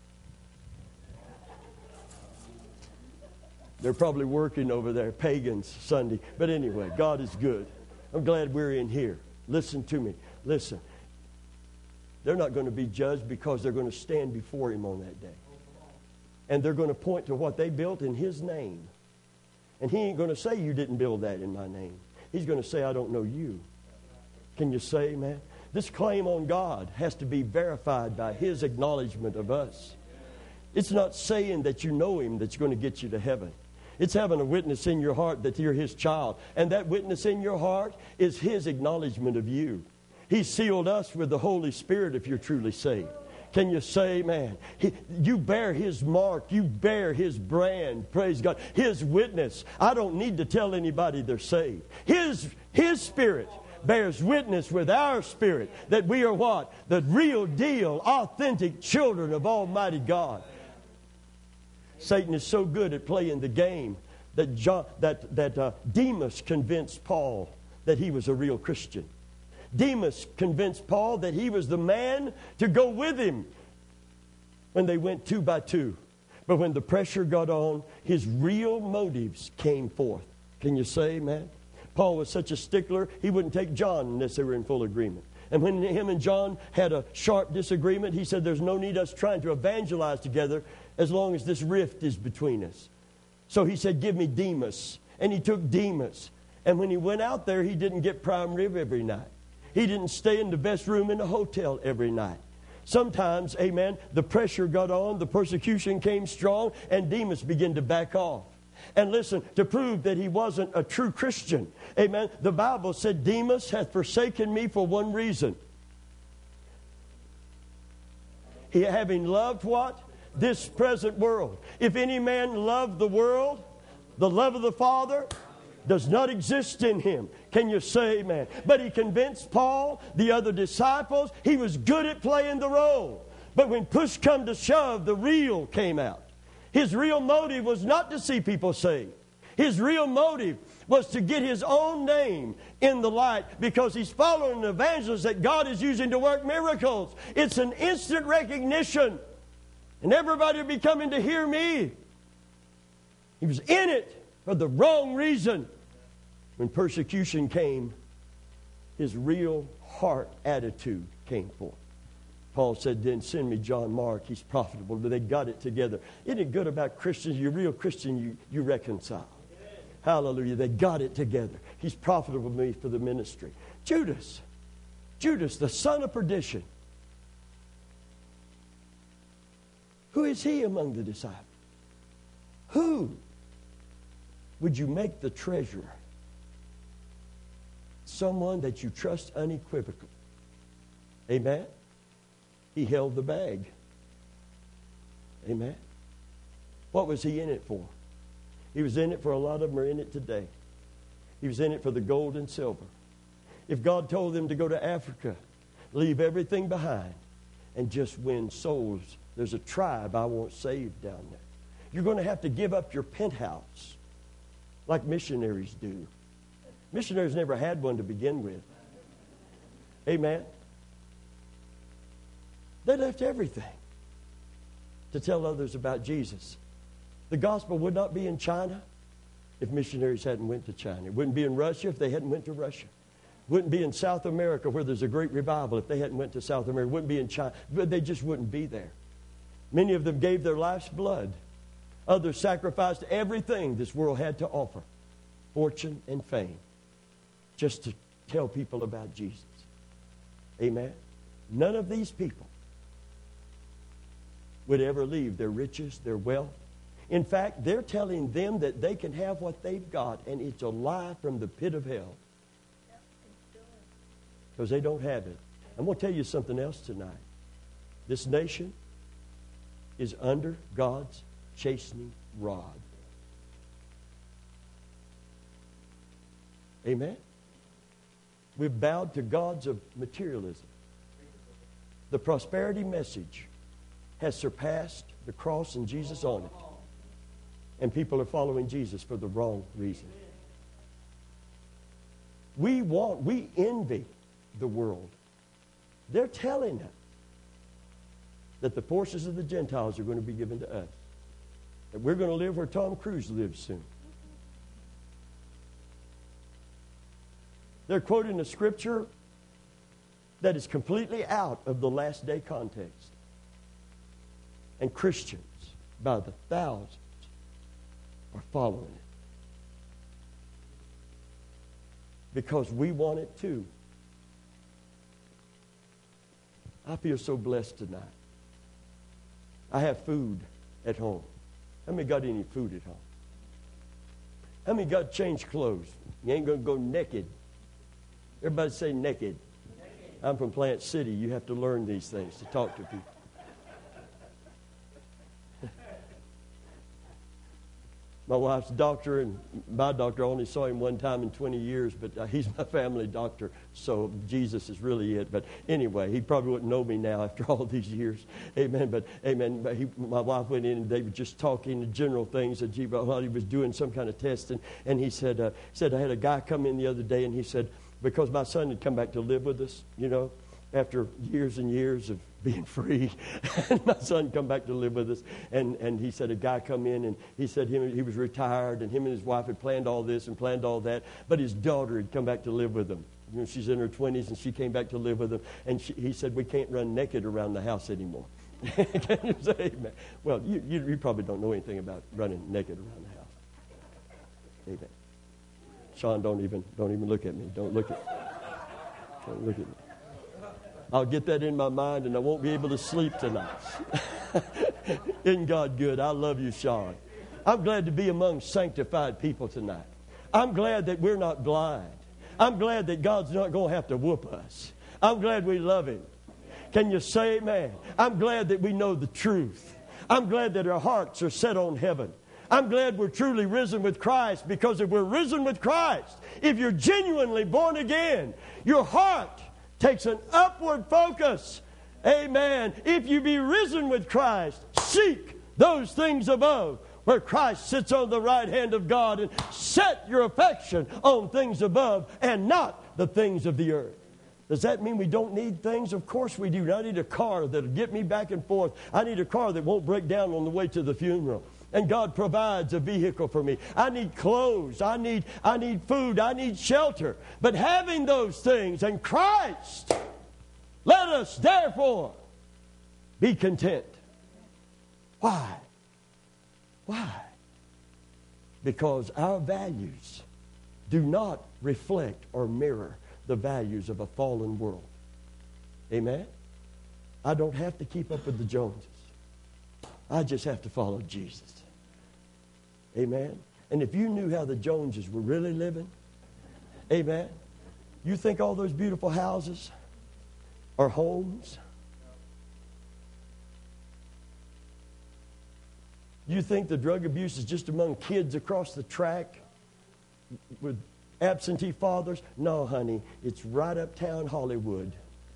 they're probably working over there, pagans, Sunday. But anyway, God is good. I'm glad we're in here. Listen to me. Listen. They're not going to be judged because they're going to stand before Him on that day. And they're going to point to what they built in His name. And He ain't going to say, you didn't build that in my name. He's going to say, I don't know you. Can you say, man? This claim on God has to be verified by His acknowledgement of us. It's not saying that you know Him that's going to get you to heaven. It's having a witness in your heart that you're His child. And that witness in your heart is His acknowledgement of you. He sealed us with the Holy Spirit if you're truly saved. Can you say, man, he, you bear His mark. You bear His brand. Praise God. His witness. I don't need to tell anybody they're saved. His, His Spirit bears witness with our spirit that we are what? The real deal, authentic children of Almighty God. Satan is so good at playing the game that, John, that, that uh, Demas convinced Paul that he was a real Christian. Demas convinced Paul that he was the man to go with him when they went two by two. But when the pressure got on, his real motives came forth. Can you say amen? Paul was such a stickler, he wouldn't take John unless they were in full agreement. And when him and John had a sharp disagreement, he said there's no need us trying to evangelize together as long as this rift is between us. So he said, give me Demas. And he took Demas. And when he went out there, he didn't get prime rib every night. He didn't stay in the best room in the hotel every night. Sometimes, amen, the pressure got on, the persecution came strong, and Demas began to back off. And listen, to prove that he wasn't a true Christian, amen, the Bible said, Demas hath forsaken me for one reason. He having loved what? This present world. If any man love the world, the love of the Father does not exist in him. Can you say amen? But he convinced Paul, the other disciples, he was good at playing the role. But when push come to shove, the real came out. His real motive was not to see people saved. His real motive was to get his own name in the light, because he's following an evangelist that God is using to work miracles. It's an instant recognition. And everybody will be coming to hear me. He was in it for the wrong reason. When persecution came, his real heart attitude came forth. Paul said, then send me John Mark. He's profitable. But they got it together. Isn't it good about Christians? You're a real Christian, you, you reconcile. Amen. Hallelujah. They got it together. He's profitable to me for the ministry. Judas. Judas, the son of perdition. Who is he among the disciples? Who would you make the treasurer? Someone that you trust unequivocally. Amen? He held the bag. Amen? What was he in it for? He was in it for, a lot of them are in it today. He was in it for the gold and silver. If God told them to go to Africa, leave everything behind, and just win souls, there's a tribe I want saved down there. You're going to have to give up your penthouse like missionaries do. Missionaries never had one to begin with. Amen? They left everything to tell others about Jesus. The gospel would not be in China if missionaries hadn't went to China. It wouldn't be in Russia if they hadn't went to Russia. It wouldn't be in South America where there's a great revival if they hadn't went to South America. It wouldn't be in China. But they just wouldn't be there. Many of them gave their life's blood. Others sacrificed everything this world had to offer, fortune and fame, just to tell people about Jesus. Amen? None of these people would ever leave their riches, their wealth. In fact, they're telling them that they can have what they've got, and it's a lie from the pit of hell. Because they don't have it. I'm going to tell you something else tonight. This nation is under God's chastening rod. Amen? We've bowed to gods of materialism. The prosperity message has surpassed the cross and Jesus on it. And people are following Jesus for the wrong reason. We want, we envy the world. They're telling us that the forces of the Gentiles are going to be given to us. That we're going to live where Tom Cruise lives soon. They're quoting a scripture that is completely out of the last day context. And Christians, by the thousands, are following it. Because we want it too. I feel so blessed tonight. I have food at home. How many got any food at home? How many got changed clothes? You ain't going to go naked. Everybody say naked. Naked. I'm from Plant City. You have to learn these things to talk to people. My wife's doctor and my doctor, I only saw him one time in twenty years, but uh, he's my family doctor, so Jesus is really it. But anyway, he probably wouldn't know me now after all these years. Amen. But amen. But he, my wife went in and they were just talking the general things that while he was doing some kind of test, and, and he said, uh, said, I had a guy come in the other day, and he said, because my son had come back to live with us, you know, after years and years of being free. And my son come back to live with us. And, and he said a guy come in and he said him, he was retired and him and his wife had planned all this and planned all that. But his daughter had come back to live with them. You know, she's in her twenties and she came back to live with them. And she, he said, we can't run naked around the house anymore. Can you say amen? Well, you, you, you probably don't know anything about running naked around the house. Amen. Sean, don't even, don't even look at me. Don't look at me. Look at me. I'll get that in my mind and I won't be able to sleep tonight. Isn't God good? I love you, Sean. I'm glad to be among sanctified people tonight. I'm glad that we're not blind. I'm glad that God's not going to have to whoop us. I'm glad we love Him. Can you say amen? I'm glad that we know the truth. I'm glad that our hearts are set on heaven. I'm glad we're truly risen with Christ, because if we're risen with Christ, if you're genuinely born again, your heart takes an upward focus. Amen. If you be risen with Christ, seek those things above, where Christ sits on the right hand of God, and set your affection on things above and not the things of the earth. Does that mean we don't need things? Of course we do. I need a car that'll get me back and forth. I need a car that won't break down on the way to the funeral. And God provides a vehicle for me. I need clothes. I need, I need food. I need shelter. But having those things and Christ, let us therefore be content. Why? Why? Because our values do not reflect or mirror the values of a fallen world. Amen? I don't have to keep up with the Joneses. I just have to follow Jesus. Amen? And if you knew how the Joneses were really living, amen, you think all those beautiful houses are homes? You think the drug abuse is just among kids across the track with absentee fathers? No, honey, it's right uptown Hollywood.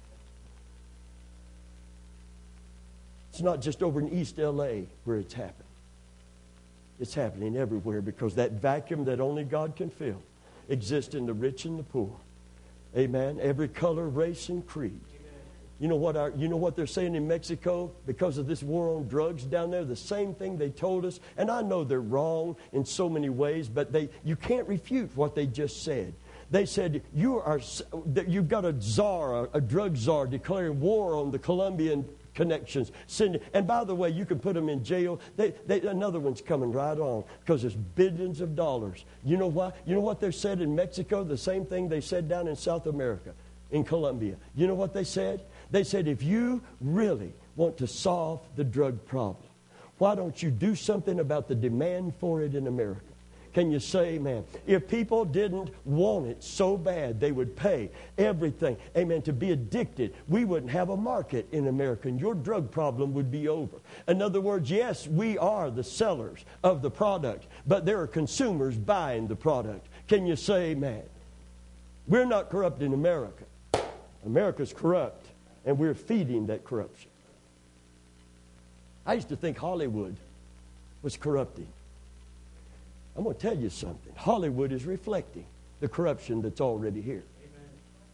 It's not just over in East L A where it's happening. It's happening everywhere, because that vacuum that only God can fill exists in the rich and the poor. Amen. Every color, race, and creed. You know what our, you know what they're saying in Mexico because of this war on drugs down there? The same thing they told us. And I know they're wrong in so many ways, but they you can't refute what they just said. They said, you are, you've got a czar, a drug czar, declaring war on the Colombian connections. And by the way, you can put them in jail. They, they, another one's coming right on, because there's billions of dollars. You know why? You know what they said in Mexico? The same thing they said down in South America, in Colombia. You know what they said? They said, if you really want to solve the drug problem, why don't you do something about the demand for it in America? Can you say amen? If people didn't want it so bad, they would pay everything, amen, to be addicted, we wouldn't have a market in America, and your drug problem would be over. In other words, yes, we are the sellers of the product, but there are consumers buying the product. Can you say amen? We're not corrupt in America. America's corrupt, and we're feeding that corruption. I used to think Hollywood was corrupting. I'm going to tell you something. Hollywood is reflecting the corruption that's already here. Amen.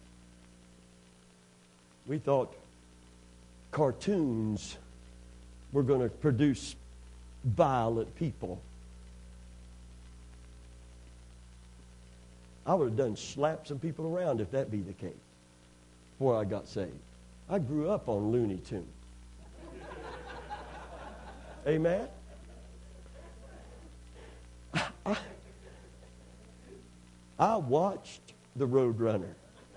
We thought cartoons were going to produce violent people. I would have done slap some people around if that be the case before I got saved. I grew up on Looney Tunes. Amen? I, I watched The Roadrunner.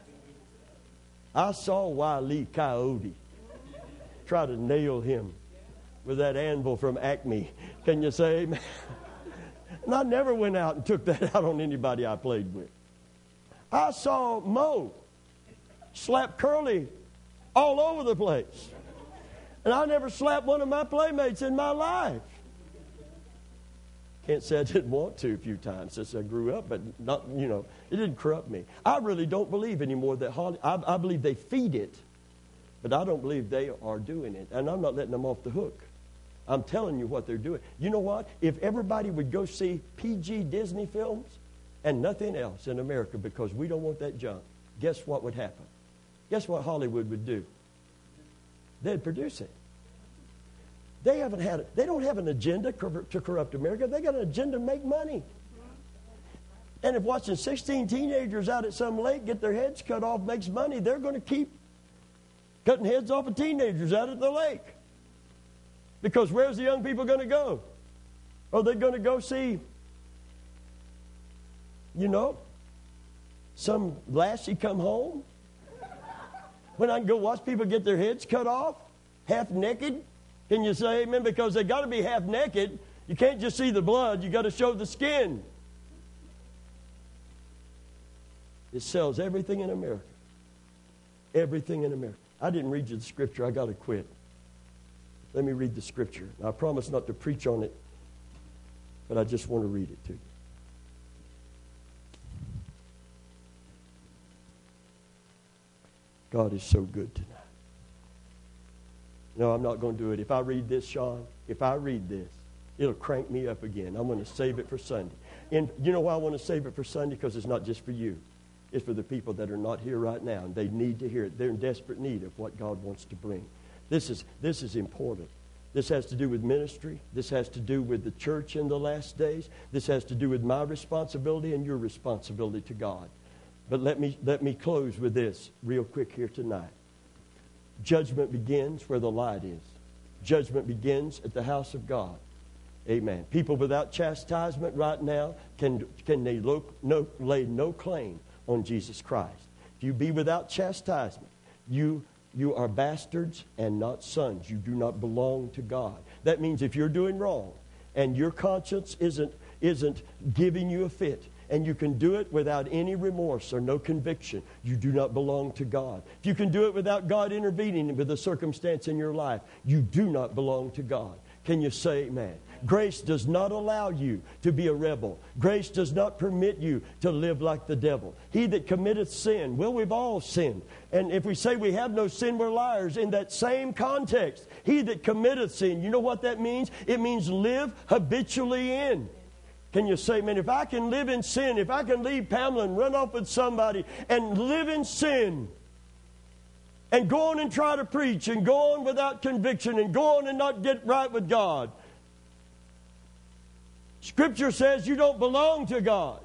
I saw Wile E. Coyote try to nail him with that anvil from Acme. Can you say amen? And I never went out and took that out on anybody I played with. I saw Mo slap Curly all over the place. And I never slapped one of my playmates in my life. Can't say I didn't want to a few times since I grew up, but not, you know, it didn't corrupt me. I really don't believe anymore that Holly, I, I believe they feed it, but I don't believe they are doing it. And I'm not letting them off the hook. I'm telling you what they're doing. You know what? If everybody would go see P G Disney films and nothing else in America because we don't want that junk, guess what would happen? Guess what Hollywood would do? They'd produce it. They haven't had it. They don't have an agenda to corrupt America. They got an agenda to make money. And if watching sixteen teenagers out at some lake get their heads cut off makes money, they're going to keep cutting heads off of teenagers out at the lake. Because where's the young people going to go? Are they going to go see, you know, some lassie come home When I can go watch people get their heads cut off, half naked. Can you say amen? Because they got to be half naked. You can't just see the blood. You got to show the skin. It sells everything in America. Everything in America. I didn't read you the scripture. I got to quit. Let me read the scripture. I promise not to preach on it, but I just want to read it to you. God is so good tonight. No, I'm not going to do it. If I read this, Sean, if I read this, it'll crank me up again. I'm going to save it for Sunday. And you know why I want to save it for Sunday? Because it's not just for you. It's for the people that are not here right now, and they need to hear it. They're in desperate need of what God wants to bring. This is, this is important. This has to do with ministry. This has to do with the church in the last days. This has to do with my responsibility and your responsibility to God. But let me, let me close with this real quick here tonight. Judgment begins where the light is. Judgment begins at the house of God. Amen. People without chastisement right now can, can lay, lo, no, lay no claim on Jesus Christ. If you be without chastisement, you, you are bastards and not sons. You do not belong to God. That means if you're doing wrong and your conscience isn't, isn't giving you a fit, and you can do it without any remorse or no conviction, you do not belong to God. If you can do it without God intervening with a circumstance in your life, you do not belong to God. Can you say amen? Grace does not allow you to be a rebel. Grace does not permit you to live like the devil. He that committeth sin, well, we've all sinned. And if we say we have no sin, we're liars. In that same context, he that committeth sin, you know what that means? It means live habitually in. Can you say, man, if I can live in sin, if I can leave Pamela and run off with somebody and live in sin and go on and try to preach and go on without conviction and go on and not get right with God. Scripture says you don't belong to God.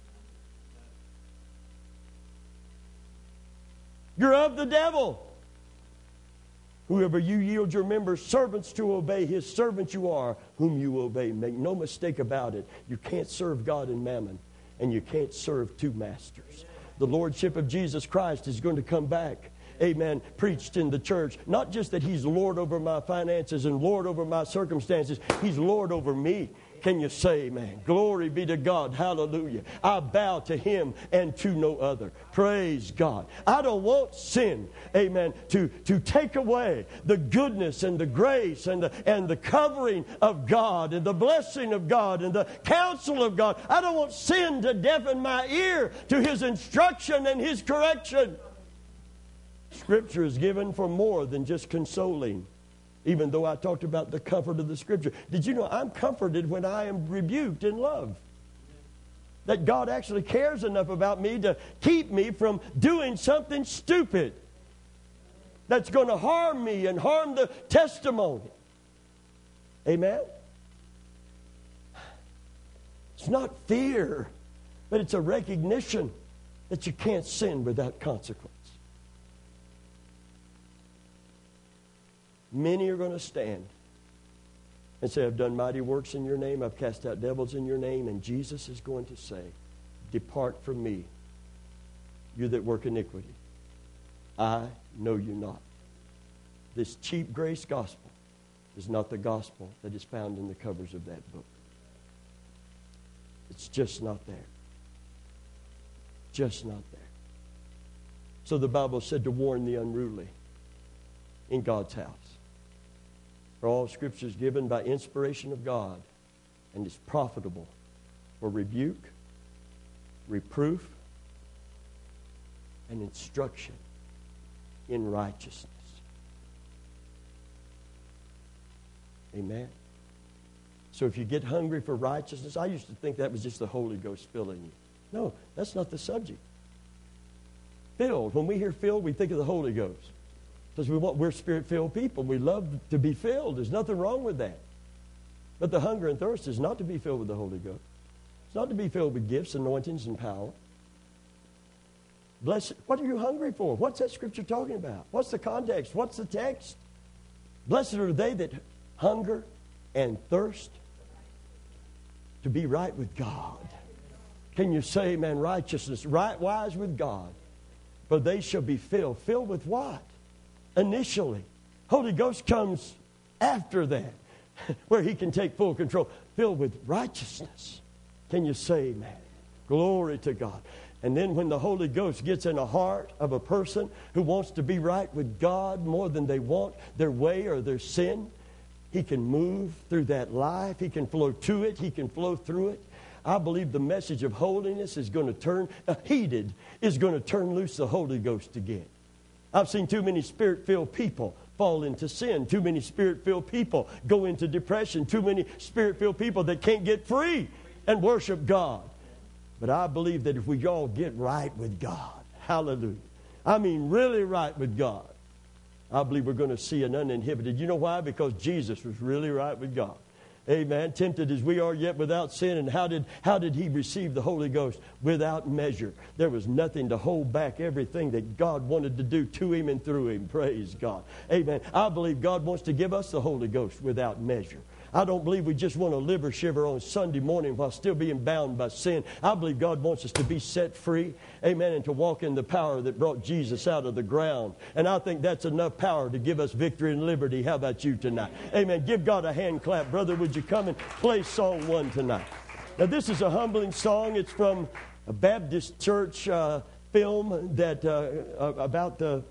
You're of the devil. Whoever you yield your members servants to obey, his servant you are, whom you obey. Make no mistake about it. You can't serve God and mammon, and you can't serve two masters. The Lordship of Jesus Christ is going to come back. Amen. Preached in the church. Not just that he's Lord over my finances and Lord over my circumstances. He's Lord over me. Can you say amen? Glory be to God. Hallelujah. I bow to him and to no other. Praise God. I don't want sin, amen, to, to take away the goodness and the grace and the, and the covering of God and the blessing of God and the counsel of God. I don't want sin to deafen my ear to his instruction and his correction. Scripture is given for more than just consoling. Even though I talked about the comfort of the Scripture. Did you know I'm comforted when I am rebuked in love? That God actually cares enough about me to keep me from doing something stupid that's going to harm me and harm the testimony. Amen? It's not fear, but it's a recognition that you can't sin without consequence. Many are going to stand and say, I've done mighty works in your name. I've cast out devils in your name. And Jesus is going to say, depart from me, you that work iniquity. I know you not. This cheap grace gospel is not the gospel that is found in the covers of that book. It's just not there. Just not there. So the Bible said to warn the unruly in God's house. For all Scripture is given by inspiration of God and is profitable for rebuke, reproof, and instruction in righteousness. Amen. So if you get hungry for righteousness, I used to think that was just the Holy Ghost filling you. No, that's not the subject. Filled. When we hear filled, we think of the Holy Ghost. Because we want, we're Spirit-filled people. We love to be filled. There's nothing wrong with that. But the hunger and thirst is not to be filled with the Holy Ghost. It's not to be filled with gifts, anointings, and power. Blessed, what are you hungry for? What's that Scripture talking about? What's the context? What's the text? Blessed are they that hunger and thirst to be right with God. Can you say, man, righteousness, right wise with God? For they shall be filled. Filled with what? Initially. Holy Ghost comes after that, where he can take full control. Filled with righteousness. Can you say amen? Glory to God. And then when the Holy Ghost gets in the heart of a person who wants to be right with God more than they want their way or their sin, he can move through that life. He can flow to it. He can flow through it. I believe the message of holiness is going to turn, uh, heated, is going to turn loose the Holy Ghost again. I've seen too many Spirit-filled people fall into sin. Too many Spirit-filled people go into depression. Too many Spirit-filled people that can't get free and worship God. But I believe that if we all get right with God, hallelujah, I mean really right with God, I believe we're going to see an uninhibited. You know why? Because Jesus was really right with God. Amen. Tempted as we are, yet without sin. And how did how did he receive the Holy Ghost? Without measure. There was nothing to hold back everything that God wanted to do to him and through him. Praise God. Amen. I believe God wants to give us the Holy Ghost without measure. I don't believe we just want to live or shiver on Sunday morning while still being bound by sin. I believe God wants us to be set free, amen, and to walk in the power that brought Jesus out of the ground. And I think that's enough power to give us victory and liberty. How about you tonight? Amen. Give God a hand clap. Brother, would you come and play song one tonight? Now, this is a humbling song. It's from a Baptist church uh, film that uh, about the,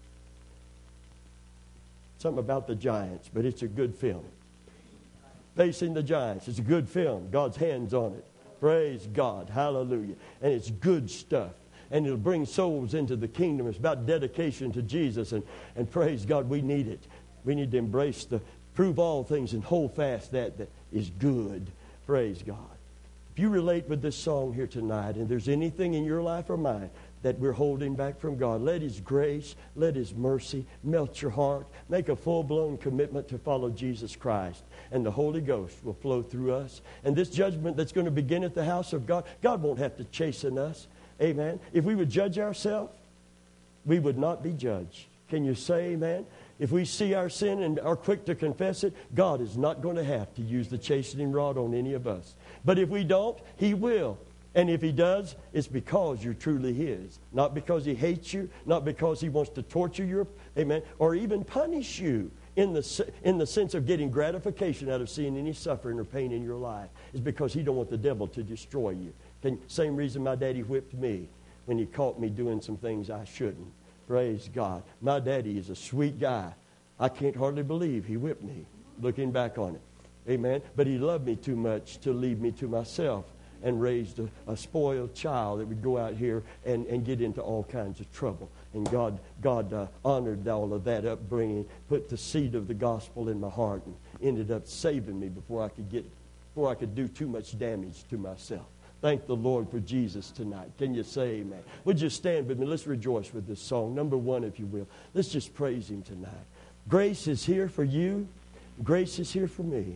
something about the giants, but it's a good film. Facing the Giants. It's a good film. God's hands on it. Praise God. Hallelujah. And it's good stuff. And it'll bring souls into the kingdom. It's about dedication to Jesus. And, and praise God, we need it. We need to embrace the, prove all things and hold fast that that is good. Praise God. If you relate with this song here tonight, and there's anything in your life or mine that we're holding back from God, let His grace, let His mercy melt your heart. Make a full-blown commitment to follow Jesus Christ. And the Holy Ghost will flow through us. And this judgment that's going to begin at the house of God, God won't have to chasten us. Amen. If we would judge ourselves, we would not be judged. Can you say amen? If we see our sin and are quick to confess it, God is not going to have to use the chastening rod on any of us. But if we don't, He will. And if He does, it's because you're truly His. Not because He hates you, not because He wants to torture you, amen, or even punish you in the, in the sense of getting gratification out of seeing any suffering or pain in your life. It's because He don't want the devil to destroy you. The same reason my daddy whipped me when he caught me doing some things I shouldn't. Praise God. My daddy is a sweet guy. I can't hardly believe he whipped me, looking back on it. Amen. But he loved me too much to leave me to myself, and raised a, a spoiled child that would go out here and, and get into all kinds of trouble. And God God uh, honored all of that upbringing, put the seed of the gospel in my heart, and ended up saving me before I could get, before I could do too much damage to myself. Thank the Lord for Jesus tonight. Can you say amen? Would you stand with me? Let's rejoice with this song. Number one, if you will. Let's just praise Him tonight. Grace is here for you. Grace is here for me.